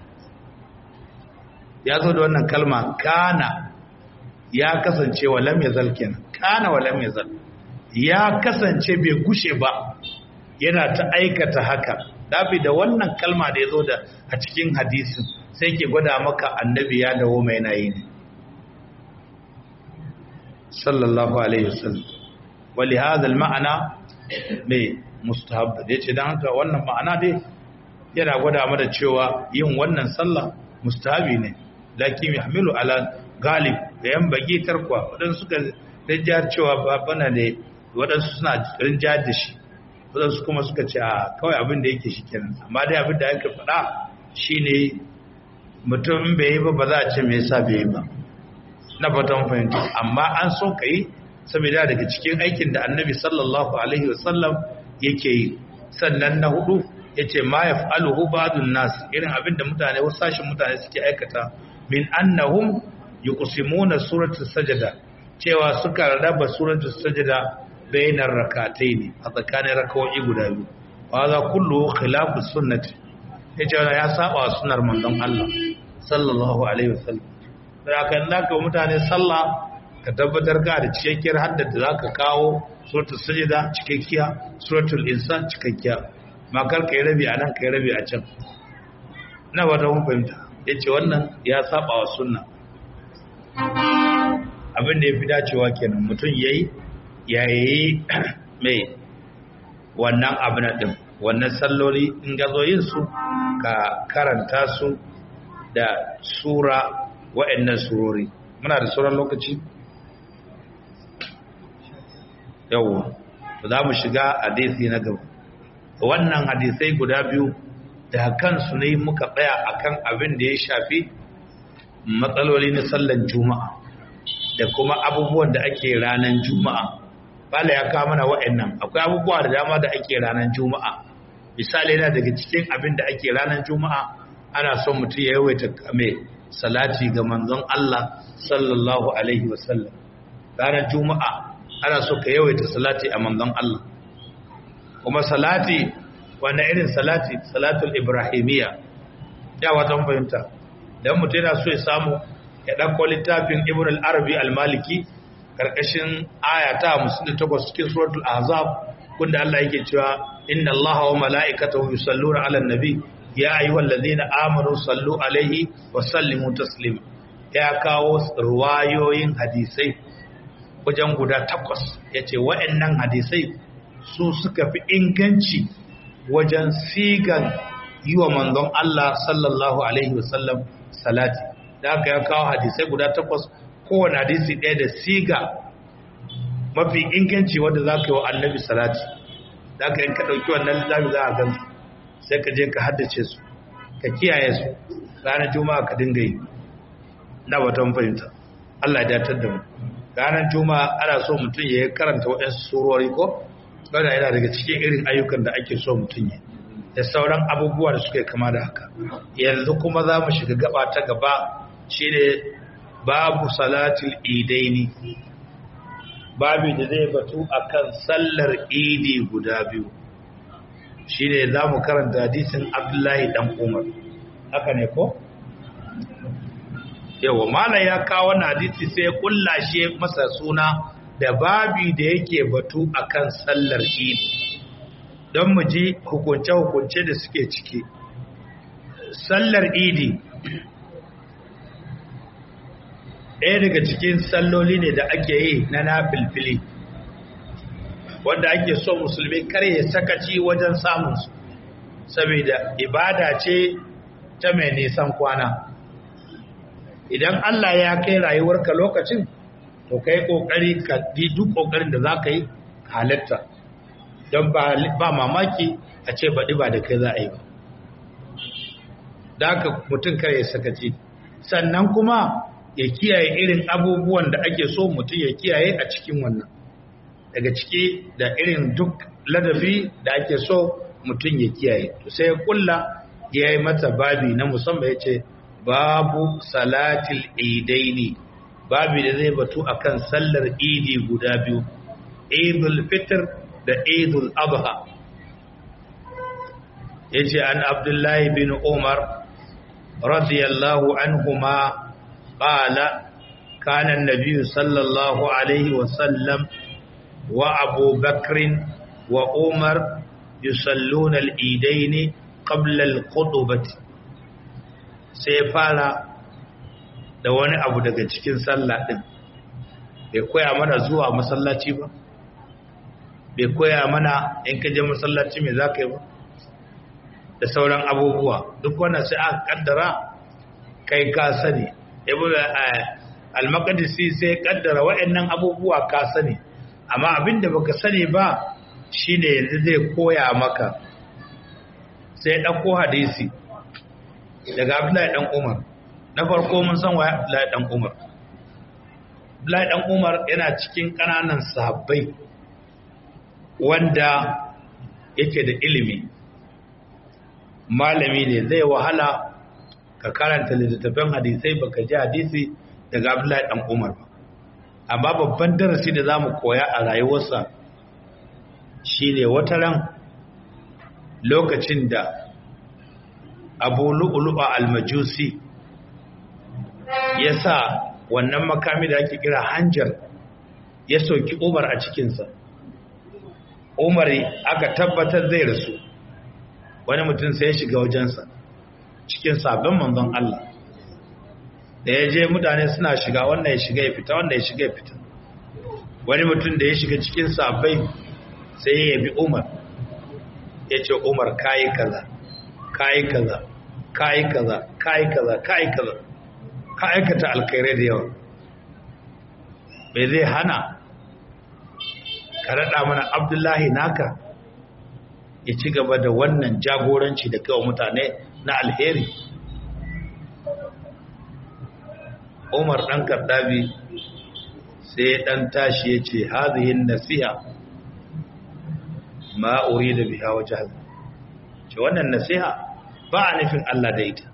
ya zo da wannan kalma kana ya kasance wa lam yazal kenan kana wa lam yazal ya kasance bai gushe ba yana ta aikata haka dabi da wannan kalma da ya zo da a cikin hadisin sai ke gwada maka annabi ya dawo mai yana yi ne sallallahu alaihi wasallam wali hadha ma'ana mai mustahab da yace dan haka wannan ma'ana dai yana gwada mana cewa yin wannan sallah mustahabi ne lakin yahmilu ala galib da yan bagi tarkwa wadan suka rinjar cewa babana ne wadansu suna rinjar da shi wadansu kuma suka ce a kawai abin da yake shi kenan amma dai abin da aka faɗa shine mutum bai yi ba ba za a ce me yasa bai yi ba na fatan fahimta amma an so ka yi saboda daga cikin aikin da annabi sallallahu alaihi wasallam yake yi sannan na hudu yace ma yaf'aluhu ba'dun nas irin abin da mutane wasu sashin mutane suke aikata min annahum yuqsimuna suratul sajda cewa suka raba suratul sajda bainar rakataini a tsakanin rakawoyi guda biyu wa za kullu khilafu sunnati yace ya saba sunnar manzon Allah sallallahu alaihi wasallam da kan naka mutane sallah ka tabbatar ka da cikakkiyar haddar da zaka kawo suratul sajda cikakkiya suratul insan cikakkiya makar kai rabi anan kai rabi a can na ba ta mun fahimta yace wannan ya saba wa sunna abin da yafi dacewa kenan mutum yayi yayi mai wannan abin din wannan salloli in gazo yin su ka karanta su da sura wa'annan surori. Muna da sauran lokaci yau za mu shiga hadisi na gaba. Wannan hadisai guda biyu da kansu ne muka tsaya akan abin da ya shafi matsaloli na sallan juma'a da kuma abubuwan da ake ranar juma'a. Bala ya kawo mana wa'annan akwai abubuwa da dama da ake ranar juma'a. Misali yana daga cikin abin da ake ranar juma'a ana son mutum ya yawaita mai salati ga manzon Allah sallallahu alaihi wasallam. Ranar juma'a ana so ka yawaita salati a manzon Allah, kuma salati wanda irin salati salatul ibrahimiyya ya wata fahimta. Dan mutum yana so ya samu ya ɗauko littafin Ibn al-Arabi al-Maliki karkashin aya ta hamsin da takwas cikin suratul ahzab kunda Allah yake cewa inna Allaha wa mala'ikatahu yusalluna 'alan nabi ya ayyuhallazina amanu sallu alaihi wa sallimu taslima. Ya kawo ruwayoyin hadisai wajen guda takwas, yace wa'annan hadisai su suka fi inganci wajen sigan yi wa manzon Allah sallallahu alaihi wasallam salati. Da aka ya kawo hadisai guda takwas, kowane hadisi ɗaya da siga mafi inganci wanda za ka yi wa annabi salati. Da aka yin ka ɗauki wannan littafi za a gansu sai ka je ka haddace su ka kiyaye su ranar juma'a ka dinga yi na watan fahimta. Allah ya datar da mu. Ranar juma'a ana so mutum ya karanta waɗansu surori ko bana yana daga cikin irin ayyukan da ake so mutum ya da sauran abubuwa da suke kama da haka. Yanzu kuma za mu shiga gaba ta gaba shine babu salatul idaini, babu da zai batu akan sallar idi guda biyu. Shine za mu karanta hadisin Abdullahi dan Umar, haka ne ko? Yawa mala ya kawo wannan hadisi sai ya kullashe masa suna da babi da yake batu akan sallar idi don mu ji hukunce-hukunce da suke ciki. Sallar idi ɗaya daga cikin salloli ne da ake yi na nafilfili wanda ake so musulmi kare ya sakaci wajen samunsu, saboda ibada ce ta mai nisan kwana. Idan Allah ya kai rayuwarka lokacin to kai kokari ka yi duk kokarin da za ka yi halatta, don ba mamaki a ce baɗi ba da kai za a yi ba. Da haka mutum kare ya sakaci, sannan kuma ya kiyaye irin abubuwan da ake so mutum ya kiyaye a cikin wannan. Daga ciki da irin duk ladabi da ake so mutum ya kiyaye. To sai ya kulla ya yi mata babi na musamman ya ce babu salatil idaini, babi da zai batu akan sallar idi guda biyu, idul fitr da idul adha. Yace an Abdullahi bin Umar radiyallahu anhuma qala kana an-nabiy sallallahu alaihi wa sallam wa Abu Bakr wa Umar yusalluna al-idaini qabla al-khutbah. Sai fara da wani abu daga cikin sallah din. Bai koya mana zuwa masallaci ba, bai koya mana in ka je masallaci me za ka yi ba, da sauran abubuwa duk wannan sai aka kaddara kai ka sani. Ibn al-Maqdisi sai kaddara waɗannan abubuwa ka sani, amma abinda baka sani ba shine yanzu zai koya maka. Sai dauko hadisi daga Abdullahi dan Umar. Na farko mun san wa Abdullahi dan Umar. Abdullahi dan Umar yana cikin kananan sahabbai wanda yake da ilimi, malami ne. Zai wahala ka karanta littattafan hadisai baka ji hadisi daga Abdullahi dan Umar ba. Amma babban darasi da zamu koya a rayuwarsa shine wataran lokacin da Abu Lu'lu'a al-Majusi ya sa wannan makami da ake kira hanjar ya soki Umar a cikinsa. Umar aka tabbatar zai rasu, wani mutum sai ya shiga wajensa cikin sabon manzon Allah. Da ya je mutane suna shiga, wannan ya shiga ya fita, wannan ya shiga ya fita. Wani mutum da ya shiga cikin sabai sai ya yabi Umar, ya ce Umar kayi kaza kayi kaza kayi kaza kayi kaza kayi kaza ka aikata alkhairai da yawa bai zai hana ka raɗa mana Abdullahi naka ya ci gaba da wannan jagoranci da kawo mutane na alheri. Umar ɗan Kaddabi sai ɗan tashi ya ce hazihin nasiha ma urida biha wajha, ce wannan nasiha ba a nufin Allah da ita,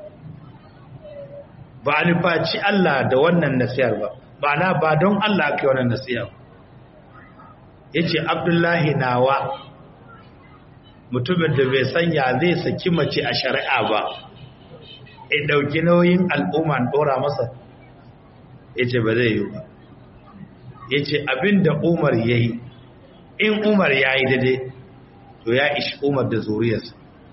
ba a nufaci Allah da wannan nasihar ba, ba na ba don Allah aka yi wannan nasiha. Ya ce Abdullahi nawa mutumin da bai sanya zai saki mace a shari'a ba, ya ɗauki nauyin al'umma ɗora masa, ya ce ba zai yi ba. Ya ce abin da Umar ya yi, in Umar ya yi daidai to ya ishi Umar da zuriyarsa,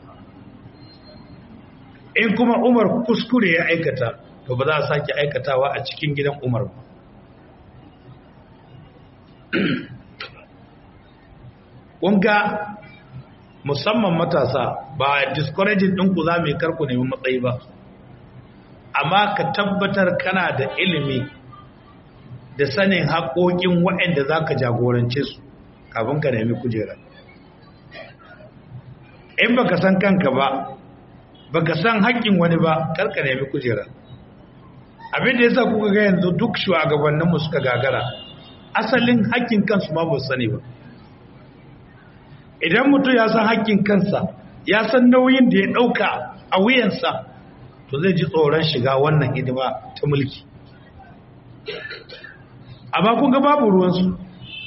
in kuma Umar kuskure ya aikata to ba za a sake aikatawa a cikin gidan Umar ba. Ƙunga musamman matasa ba discouraging ɗinku za mu yi karku nemi matsayi ba, amma ka tabbatar kana da ilimi da sanin haƙoƙin waɗanda za ka jagorance su kafin ka nemi kujera. In ba ka san kanka ba, ba ka san haƙƙin wani ba, karka nemi kujera. Abin da ya sa kuka ga yanzu duk shugabanninmu suka gagara, asalin haƙƙin kansu ma ba su sani ba. Idan mutum ya san haƙƙin kansa, ya san nauyin da ya ɗauka a wuyansa, to zai ji tsoron shiga wannan hidima ta mulki. Amma kun ga babu ruwansu,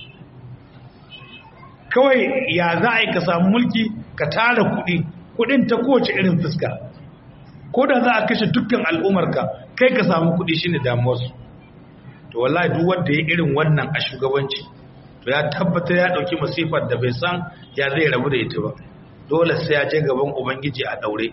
kawai ya za a yi ka samu mulki ka tara kuɗi, kuɗin ta kowace irin fuska, ko da za a kashe dukkan al'ummarka kai ka samu kuɗi shi ne damuwarsu. To wallahi duk wanda ya irin wannan a shugabanci, to ya tabbatar ya ɗauki masifar da bai san ya zai rabu da ita ba, dole sai ya je gaban Ubangiji a ɗaure.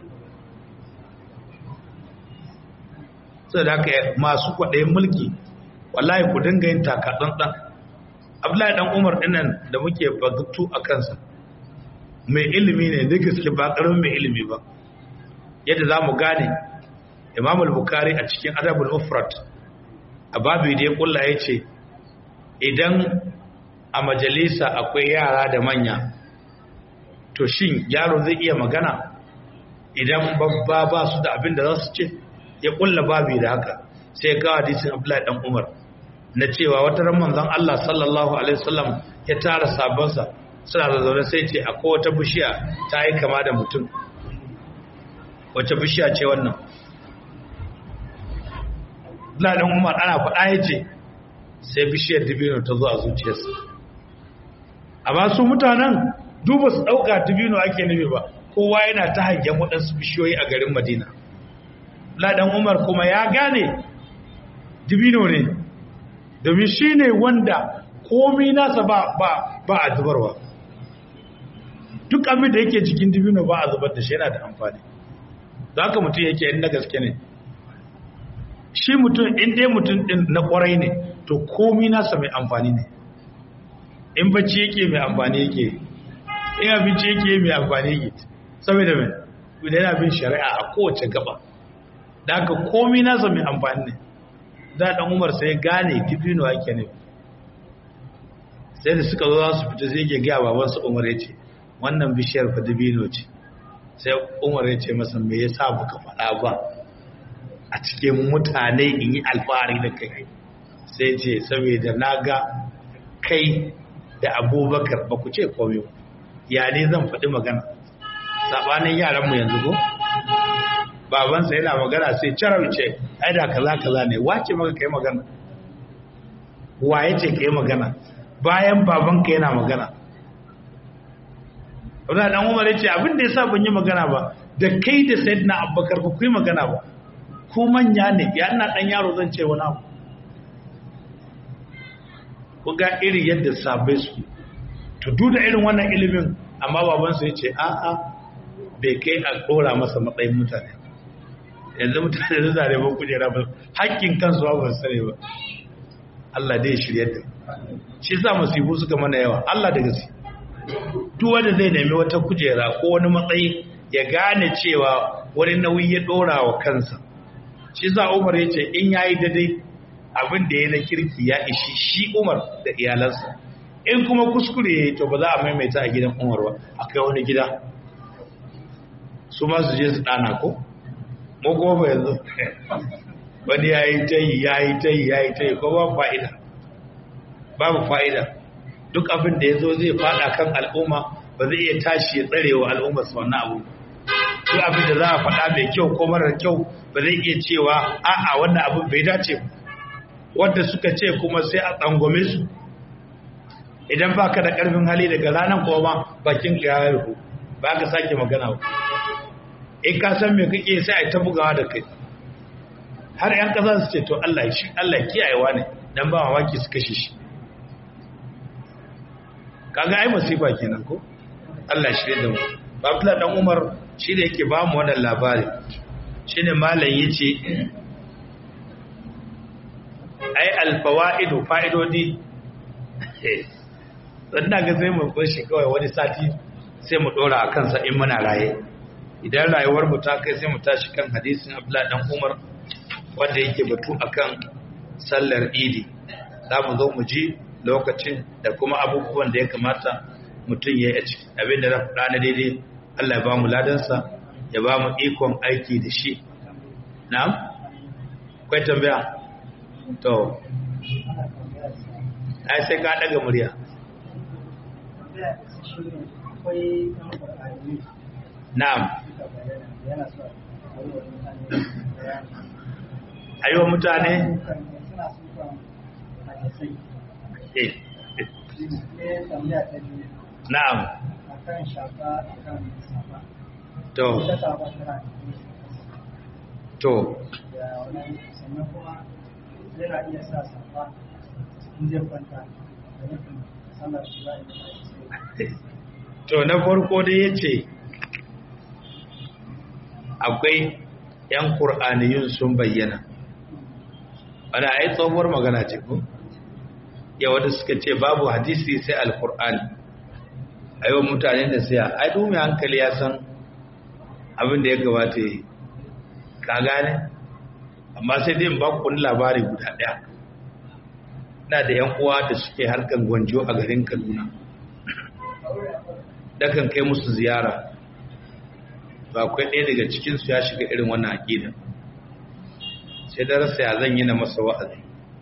Sai da haka masu kwaɗayin mulki, wallahi ku dinga yin takatsantsan. Abdullahi ɗan Umar ɗinnan da muke bagatu a kansa, mai ilimi ne da gaske ba ƙaramin mai ilimi ba. Yadda za mu gane, Imam al-Bukhari a cikin Adabul Mufrad, a babu da ya kulla ya ce, idan a majalisa akwai yara da manya, to shin yaro zai iya magana idan babba ba su da abin da za su ce? Ya kulla babu da haka, sai ga hadisin Abdullahi dan Umar na cewa wata ran manzon Allah sallallahu alaihi wasallam ya tara sabansa suna da zaune, sai ce akwai wata bishiya ta yi kama da mutum. Wace bishiya ce wannan? Abdullahi dan Umar ana faɗa ya ce sai bishiyar dibino ta zo a zuciyarsa. Amma su mutanen duba su ɗauka dibino ake nufi ba, kowa yana ta hangen waɗansu bishiyoyi a garin Madina. Ladan Umar kuma ya gane dibino ne, domin shi ne wanda komi nasa ba, ba, ba a zubarwa. Duk abin da yake cikin dibino ba a zubar da shi, yana da amfani. Za ka mutum yake yin na gaske ne. Shi mutum, in dai mutum ɗin na ƙwarai ne, to komi nasa mai amfani ne. In bacci yake mai amfani yake, in abinci yake mai amfani yake, saboda mai, idan yana bin shari'a a kowace gaba. Da haka komi nasa mai amfani ne. Da ɗan Umar sai gane dibino ake ne. Sai da suka zo za su fita sai yake gaya babansa Umar ya ce, wannan bishiyar fa dibino ce. Sai Umar ya ce masa, me yasa baka faɗa ba a cikin mutane in yi alfahari da kai? Sai ce, saboda na ga kai da Abubakar ba ku ce komai ba, ya ne zan faɗi magana? Saɓanin yaranmu yanzu ko? Babansa yana magana sai carauce, ai da kaza kaza ne, wace maka kai magana? Waye ce kai magana? Bayan babanka yana magana. Wadda ɗan Umar ya ce, abin da ya sa ban yi magana ba, da kai da Sayyidina Abubakar ba ku yi magana ba, ku manya ne, ya ina ɗan yaro zan ce wani abu. Ku ga irin yadda sabai su, to duk da irin wannan ilimin, amma babansa ya ce, a'a, bai kai a ɗora masa matsayin mutane. Yanzu mutane da zare ba kujera ba, haƙƙin kansu ba su sani ba. Allah dai shirye da. Shi sa musibu suka mana yawa, Allah da gaske. duk wanda zai nemi wata kujera ko wani matsayi ya gane cewa wani nauyi ya dora wa kansa. Shi za Umar ya ce in yayi daidai abin da ya na kirki ya ishi shi Umar da iyalansa, in kuma kuskure ya yi to ba za a maimaita a gidan Umar ba, a kai wani gida su ma su je su ɗana ko? Mu kuma ba yanzu wani ya yi ta yi ya yi ta yi ya yi ta yi ko babu fa'ida, babu fa'ida. Duk abin da ya zo zai faɗa kan al'umma ba zai iya tashi ya tsare wa al'umma su wannan abu. Duk abin da za a faɗa mai kyau ko marar kyau ba zai iya cewa a'a wannan abin bai dace ba. Wanda suka ce kuma sai a tsangwame su. Idan ba ka da ƙarfin hali daga ranar kuma bakin ka ya rufu ba ka sake magana ba. In ka san me kake sai a yi ta bugawa da kai. Har 'yan ƙasa su ce to Allah shi Allah kiyayewa ne dan ba mamaki su kashe shi. Kaga ai masifa kenan ko? Allah shi da mu. Abdullah dan Umar shi da yake ba mu wannan labari. Shine malam yace ai alfawaidu fa'idodi sannan ga sai mu bar shi kawai wani sati sai mu dora a kansa in muna raye. Idan rayuwar mu ta kai sai mu tashi kan hadisin Abdullah dan Umar wanda yake batu akan sallar Idi. Za mu zo mu ji lokacin da kuma abubuwan da ya kamata mutum ya yi a ciki. Abin da na faɗa na daidai Allah ya ba mu ladansa ya ba mu ikon aiki da shi. Na'am? Akwai tambaya? To, ai sai ka ɗaga murya. Na'am. Ayiwa mutane? Na'am. To. To. Yana iya sa safa in zai kwanta da nufin sallar shi za a yi. To na farko da ya ce akwai ‘yan ƙur'aniyun sun bayyana. Wani a yi tsohuwar magana ce ko? Yawa da suka ce babu hadisi sai al-Qur'ani. A yau mutane da siya, ai dumi hankali ya san abin da ya gabata yi. Ka gane? Amma sai dai ba ku labari guda ɗaya. Na da ‘yan uwa da suke harkar gwanjo a garin Kaduna. Dakan kai musu ziyara. Ba akwai ɗaya daga cikinsu ya shiga irin wannan aƙida. Sai da rasa ya zan yi na masa wa'azi.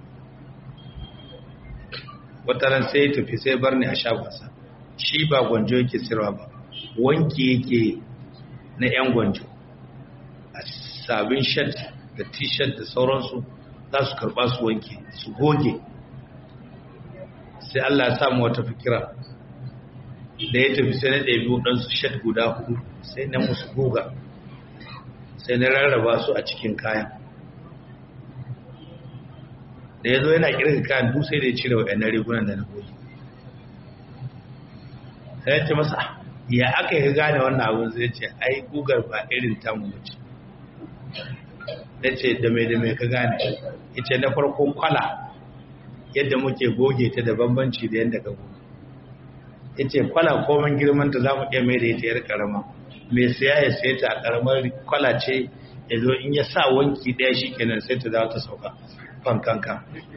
Wata ran sai ya tafi sai bar ni a shagonsa. Shi ba gwanjo yake sirwa ba. Wanki yake na ‘yan gwanjo. A sabin shat da t-shirt da sauransu za su karɓa su wanke su goge. Sai Allah ya samu wata fikira da ya tafi sai na ɗabi waɗansu shat guda hudu sai na musu goga sai na rarraba su a cikin kayan. Da ya zo yana kirga kayan duk sai da ya cire waɗannan rigunan da na goge. Sai ya ce masa ya aka yi gane wannan abin zai ce ai gugar ba irin tamu mace. Ya ce da mai da mai ka gane ita na farko kwala yadda muke goge ta da bambanci da yadda ka goge. Ya ce kwala komin girmanta za mu iya mai da ita yar karama mai siya ya siya ta a karamar kwala ce ya zo in ya sa wanki ɗaya shi kenan sai ta za ta sauka fankanka.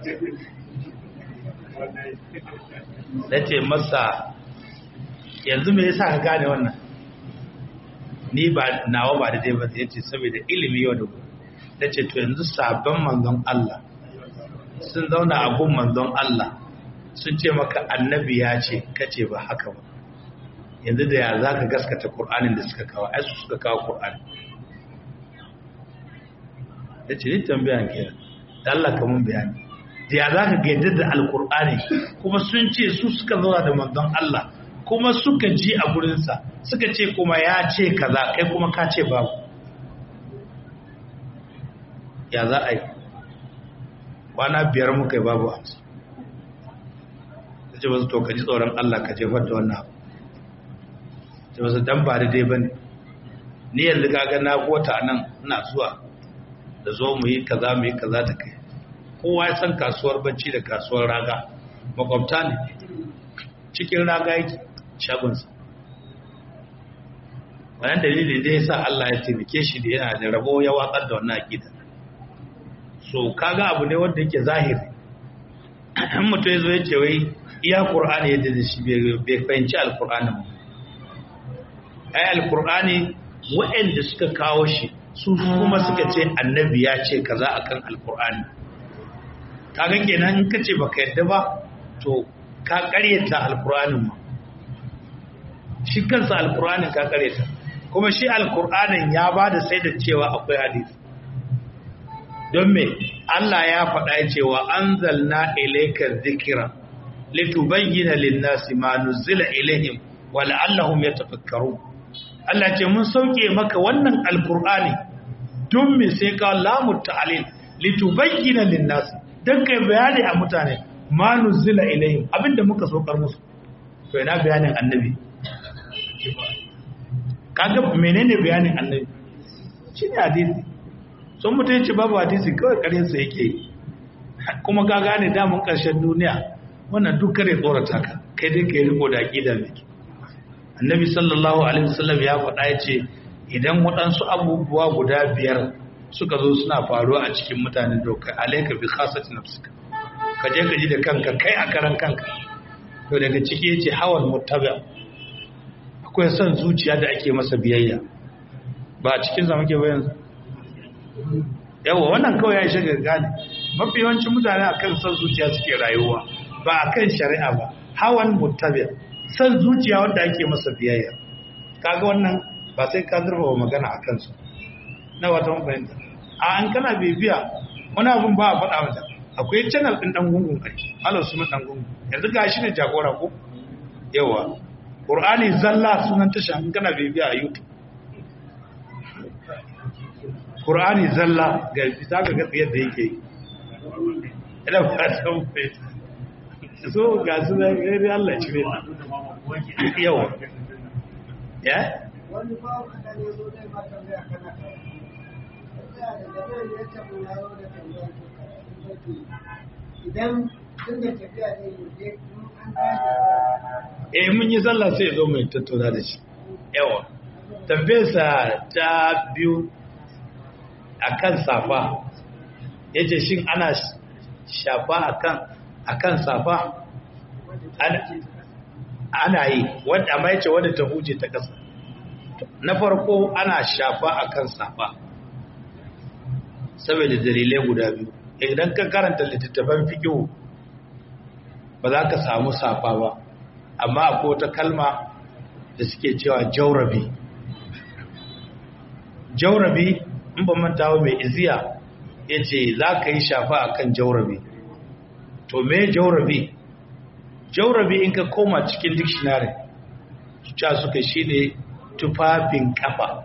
Na ce masa yanzu me yasa ka gane wannan ni ba nawa ba da dai ba ya ce saboda ilimi yau da gobe. Ta ce to yanzu sabon manzon Allah sun zauna a gun manzon Allah sun ce maka annabi ya ce kace ba haka ba yanzu da ya za ka gaskata Kur'anin da suka kawo ai su suka kawo Kur'ani. Ta ce ni tambayan ke da Allah ka mun bayani da ya za ka gaidar da alkur'ani kuma sun ce su suka zauna da manzon Allah kuma suka ji a gurinsa suka ce kuma ya ce kaza kai kuma ka ce babu. Ya za a yi kwana biyar muka yi babu amsa. Ta ce wasu to ka ji tsoron Allah ka jefar da wannan abu. Ta wasu dan ba da dai ba ne ni yanzu kaga na gota nan ina zuwa da zo mu yi kaza mu yi kaza da kai. Kowa ya san kasuwar bacci da kasuwar raga makwabta ne cikin raga yake shagonsa. Wannan dalilin da ya sa Allah ya taimake shi da yana da rabo ya watsar da wannan aƙida. So kaga abu ne wanda yake zahiri. In mutum ya zo ya ce wai iya Qur'ani yadda da shi bai fahimci Al-Qur'ani ba. Ai Al-Qur'ani waɗanda suka kawo shi su kuma suka ce annabi ya ce kaza akan Al-Qur'ani. Kaga kenan in kace baka yadda ba to ka ƙaryata Al-Qur'anin ma. Shi kansa Al-Qur'anin ka ƙaryata. Kuma shi Al-Qur'anin ya bada sai da cewa akwai hadisi. Don me Allah ya faɗa cewa anzalna ilayka dhikra litubayyana lin-nasi ma nuzila ilayhim wa la'allahum yatafakkarun. Allah ce mun sauke maka wannan Al-Qur'ani don me sai ka lamu ta'lil litubayyana lin-nasi dan kai bayani a mutane ma nuzila ilayhim abinda muka saukar musu. To ina bayanin annabi? Kaga menene bayanin annabi? Shine hadisi. Sun mutu ya ce babu hadisi kawai karyarsa yake kuma ka gane damun ƙarshen duniya wannan duk kare tsorata ka kai dai ka yi riko da aƙida mai kyau. Annabi sallallahu alaihi wasallam ya faɗa ya ce idan waɗansu abubuwa guda biyar suka zo suna faruwa a cikin mutanen doka alaika bi khasati nafsika ka je ka ji da kanka kai a karan kanka. To daga ciki yace hawan muttaba akwai son zuciya da ake masa biyayya ba a cikin zama ke bayan yawa wannan kawai ya shiga gane mafi yawancin mutane akan son zuciya suke rayuwa ba akan shari'a ba. Hawan muttabi son zuciya wanda ake masa biyayya kaga wannan ba sai ka zurfa magana akan su na wata mun fahimta a an kana bibiya wani abun ba a faɗa mata akwai channel din dan gungun kai Allah su mun dan gungun yanzu gashi ne jagora ko yawa Qur'ani zalla sunan tasha in kana bibiya a YouTube Qur'ani zalla ga fita ga gatsiyar yadda yake ina fatan fahimta so ga su da gari Allah ci ne yawa ya wani bawo kada ne zo zai ba tambaya kana da gaba ne ta mun yaro da tambaya idan tun da tafiya ne je an tashi eh mun yi sallah sai zo mai tattauna da shi yawa tambayarsa ta biyu akan safa yace shin ana shafa akan akan safa ana ana yi wanda amma yace wanda ta huje ta kasa na farko ana shafa akan safa saboda dalilai guda biyu idan ka karanta littattafan fiqh ba za ka samu safa ba amma akwai wata kalma da suke cewa jaurabi jaurabi in ba mantawa mai iziya ya ce za ka yi shafa a kan jaurabi to me jaurabi jaurabi in ka koma cikin dictionary ca suka shi ne tufafin kafa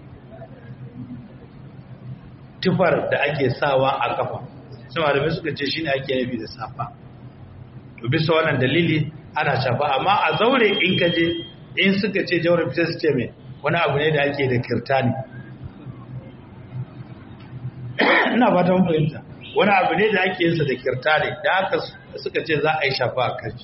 tufar da ake sawa a kafa sama da mai suka ce shi ne ake nufi da safa to bisa wannan dalili ana shafa amma a zaure in ka je in suka ce jaurabi sai su ce mai wani abu ne da ake da kirtani ina ba ta fahimta wani abu ne da ake yinsa da kirtani da aka suka ce za a yi shafa a kai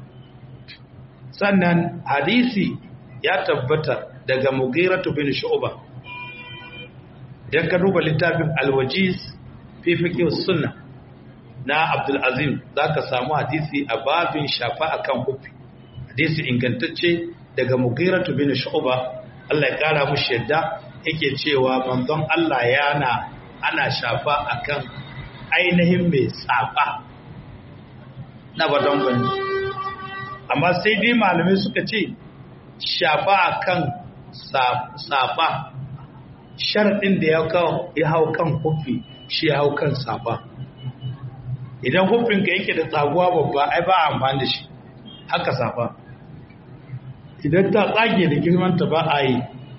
sannan hadisi ya tabbata daga Mughiratu bin Shu'ba idan ka duba littafin Al-Wajiz fi fiqh sunna na Abdul Azim zaka samu hadisi a babin shafa akan hufi hadisi ingantacce daga Mughiratu bin Shu'ba Allah ya kara mushi yadda yake cewa manzon Allah yana ana shafa akan ainihin mai safa na badon bane amma sai dai malamai suka ce shafa akan safa sharadin da ya kawo ya hau kan hufi shi ya hau kan safa idan hufin ka yake da tsaguwa babba ai ba amfani da shi haka safa idan ta tsage da girman ta ba a yi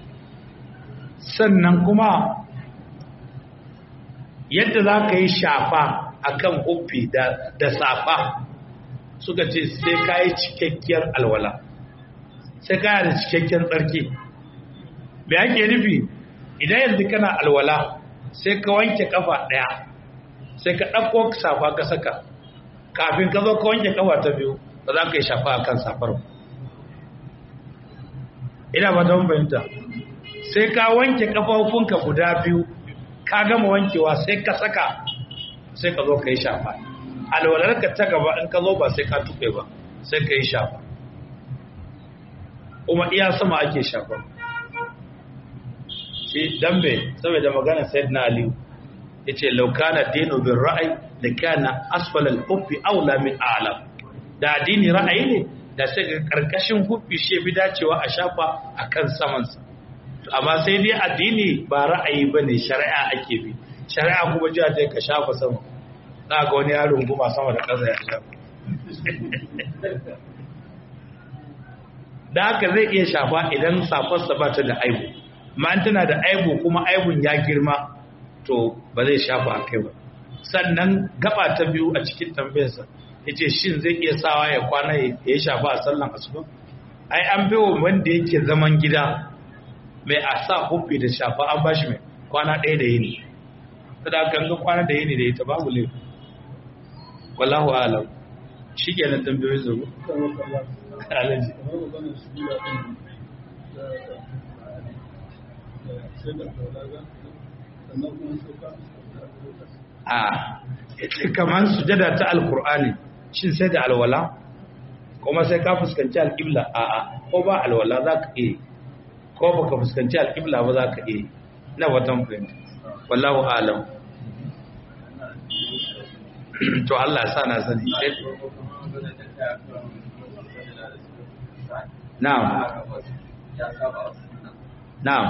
sannan kuma yadda za ka yi shafa a kan hufi da safa suka ce sai ka yi cikakkiyar alwala sai ka yi da cikakkiyar tsarki da yake nufi idan yanzu kana alwala sai ka wanke kafa ɗaya sai ka ɗauko safa ka saka kafin ka zo ka wanke kafa ta biyu ba za ka yi shafa a kan safar ina ba ta fahimta sai ka wanke kafafunka guda biyu ka gama wankewa sai ka saka sai ka zo ka yi shafa alwalarka ta gaba in ka zo ba sai ka tuɓe ba sai ka yi shafa kuma iya sama ake shafa shi dambe saboda magana sayyidina ali yace law kana dinu bir ra'yi la kana asfal al hubbi aula min a'la da dini ra'ayi ne da sai ga karkashin hubbi shi bi dacewa a shafa akan saman sa amma sai dai addini ba ra'ayi bane shari'a ake bi shari'a kuma jiya ta ka shafa sama za ga wani yaro guma sama da ƙasa ya shafa da haka zai iya shafa idan safarsa ba ta da aibu ma tana da aibu kuma aibun ya girma to ba zai shafa a kai ba sannan gaba ta biyu a cikin tambayarsa ya ce shin zai iya sawa ya kwana ya shafa a sallan asuba ai an bewa wanda yake zaman gida mai a sa hubbi da shafa an bashi mai kwana ɗaya da yini ta da ganga kwana da yini da ita babu laifi wallahu alam shi ke nan tambayoyin zuwa alaji a ita kamar sujada ta alkur'ani shin sai da alwala kuma sai ka fuskanci alƙibla a a ko ba alwala za ka iya ko ba ka fuskanci alƙibla ba za ka iya na watan fahimta wallahu alam to Allah sa na sani na'am na'am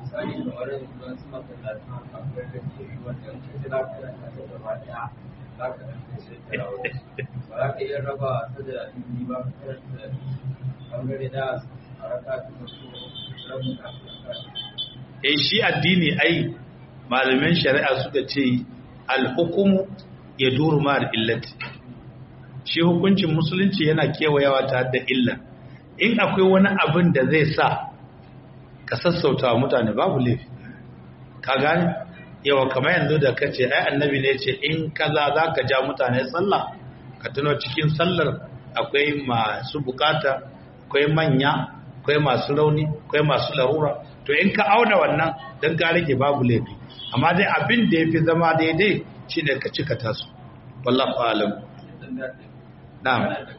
eh shi addini ai malamin shari'a suka ce al-hukumu ya duru ma da illati shi hukuncin musulunci yana kewayawa ta da illa in akwai wani abin da zai sa ka sassauta wa mutane babu laifi ka gane yawa kamar yanzu da kace ai annabi ne ce in kaza zaka ja mutane sallah ka tuno cikin sallar akwai masu bukata akwai manya akwai masu rauni akwai masu larura to in ka auna wannan dan ka rage babu laifi amma dai abin da yafi zama daidai shine ka cika tasu wallahu alam na'am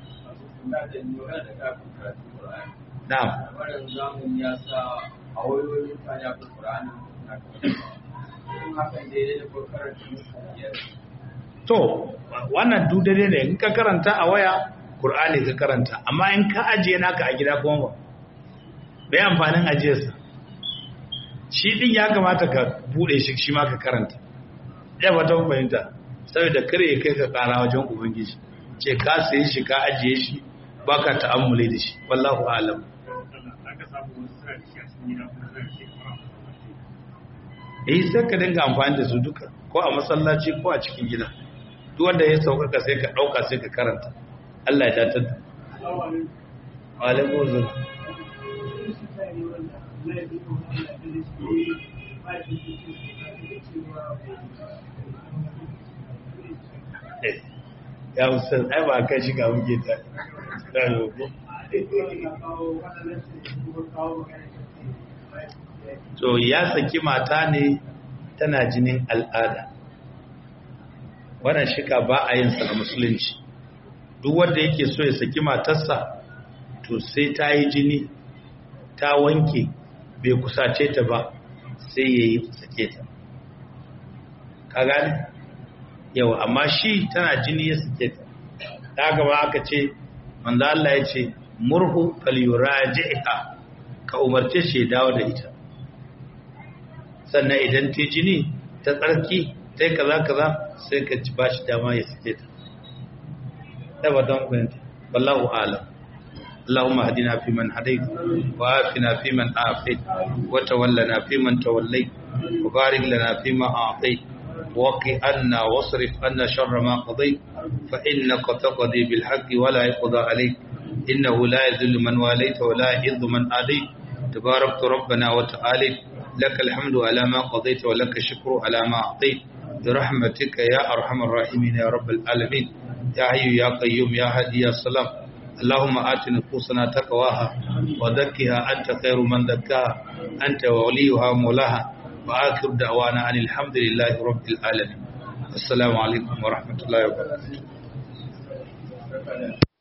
na'am to wannan dudare ne in ka karanta a waya Qur'ani ka karanta amma in ka ajiye naka a gida kuma ba bai amfanin ajiyarsa shi din ya kamata ka bude shi shi ma ka karanta ya ba ta fahimta saboda kare kai ka kara wajen ubangiji ce ka sayi shi ka ajiye shi baka ta'ammuli da shi wallahu a'lam eh sai ka dinga amfani da su duka ko a masallaci ko a cikin gida duk wanda ya sauƙaƙa sai ka ɗauka sai ka karanta Allah ya datar da alaikum salam ya ustaz ai ba kai shiga muke ta to ya saki mata ne tana jinin al'ada wannan shika ba a yin sa a musulunci duk wanda yake so ya saki matarsa to sai ta yi jini ta wanke bai kusace ta ba sai ya yi sake ta ka gane yau amma shi tana jini ya sake ta ta gaba aka ce manzo Allah ya ce murhu falyuraji'ha ka umarce shi ya dawo da ita sannan idan ta jini ta tsarki sai kaza kaza sai ka ci bashi dama ya sake ta da ba don fahimta wallahu a'lam اللهم اهدنا فيمن هديت وعافنا فيمن عافيت وتولنا فيمن توليت وبارك لنا فيما أعطيت وقِ عنا واصرف عنا شر ما قضيت فإنك تقضي بالحق ولا يقضى عليك إنه لا يذل من واليت ولا يعز من آديت تباركت ربنا وتعاليت لك الحمد على ما قضيت ولك الشكر على ما أعطيت برحمتك يا أرحم الراحمين يا رب العالمين يا حي يا قيوم يا هادي يا سلام اللهم آت نفوسنا تقواها وزكها أنت خير من زكاها أنت وليها مولاها وآخر دعوانا أن الحمد لله رب العالمين. السلام عليكم ورحمة الله وبركاته.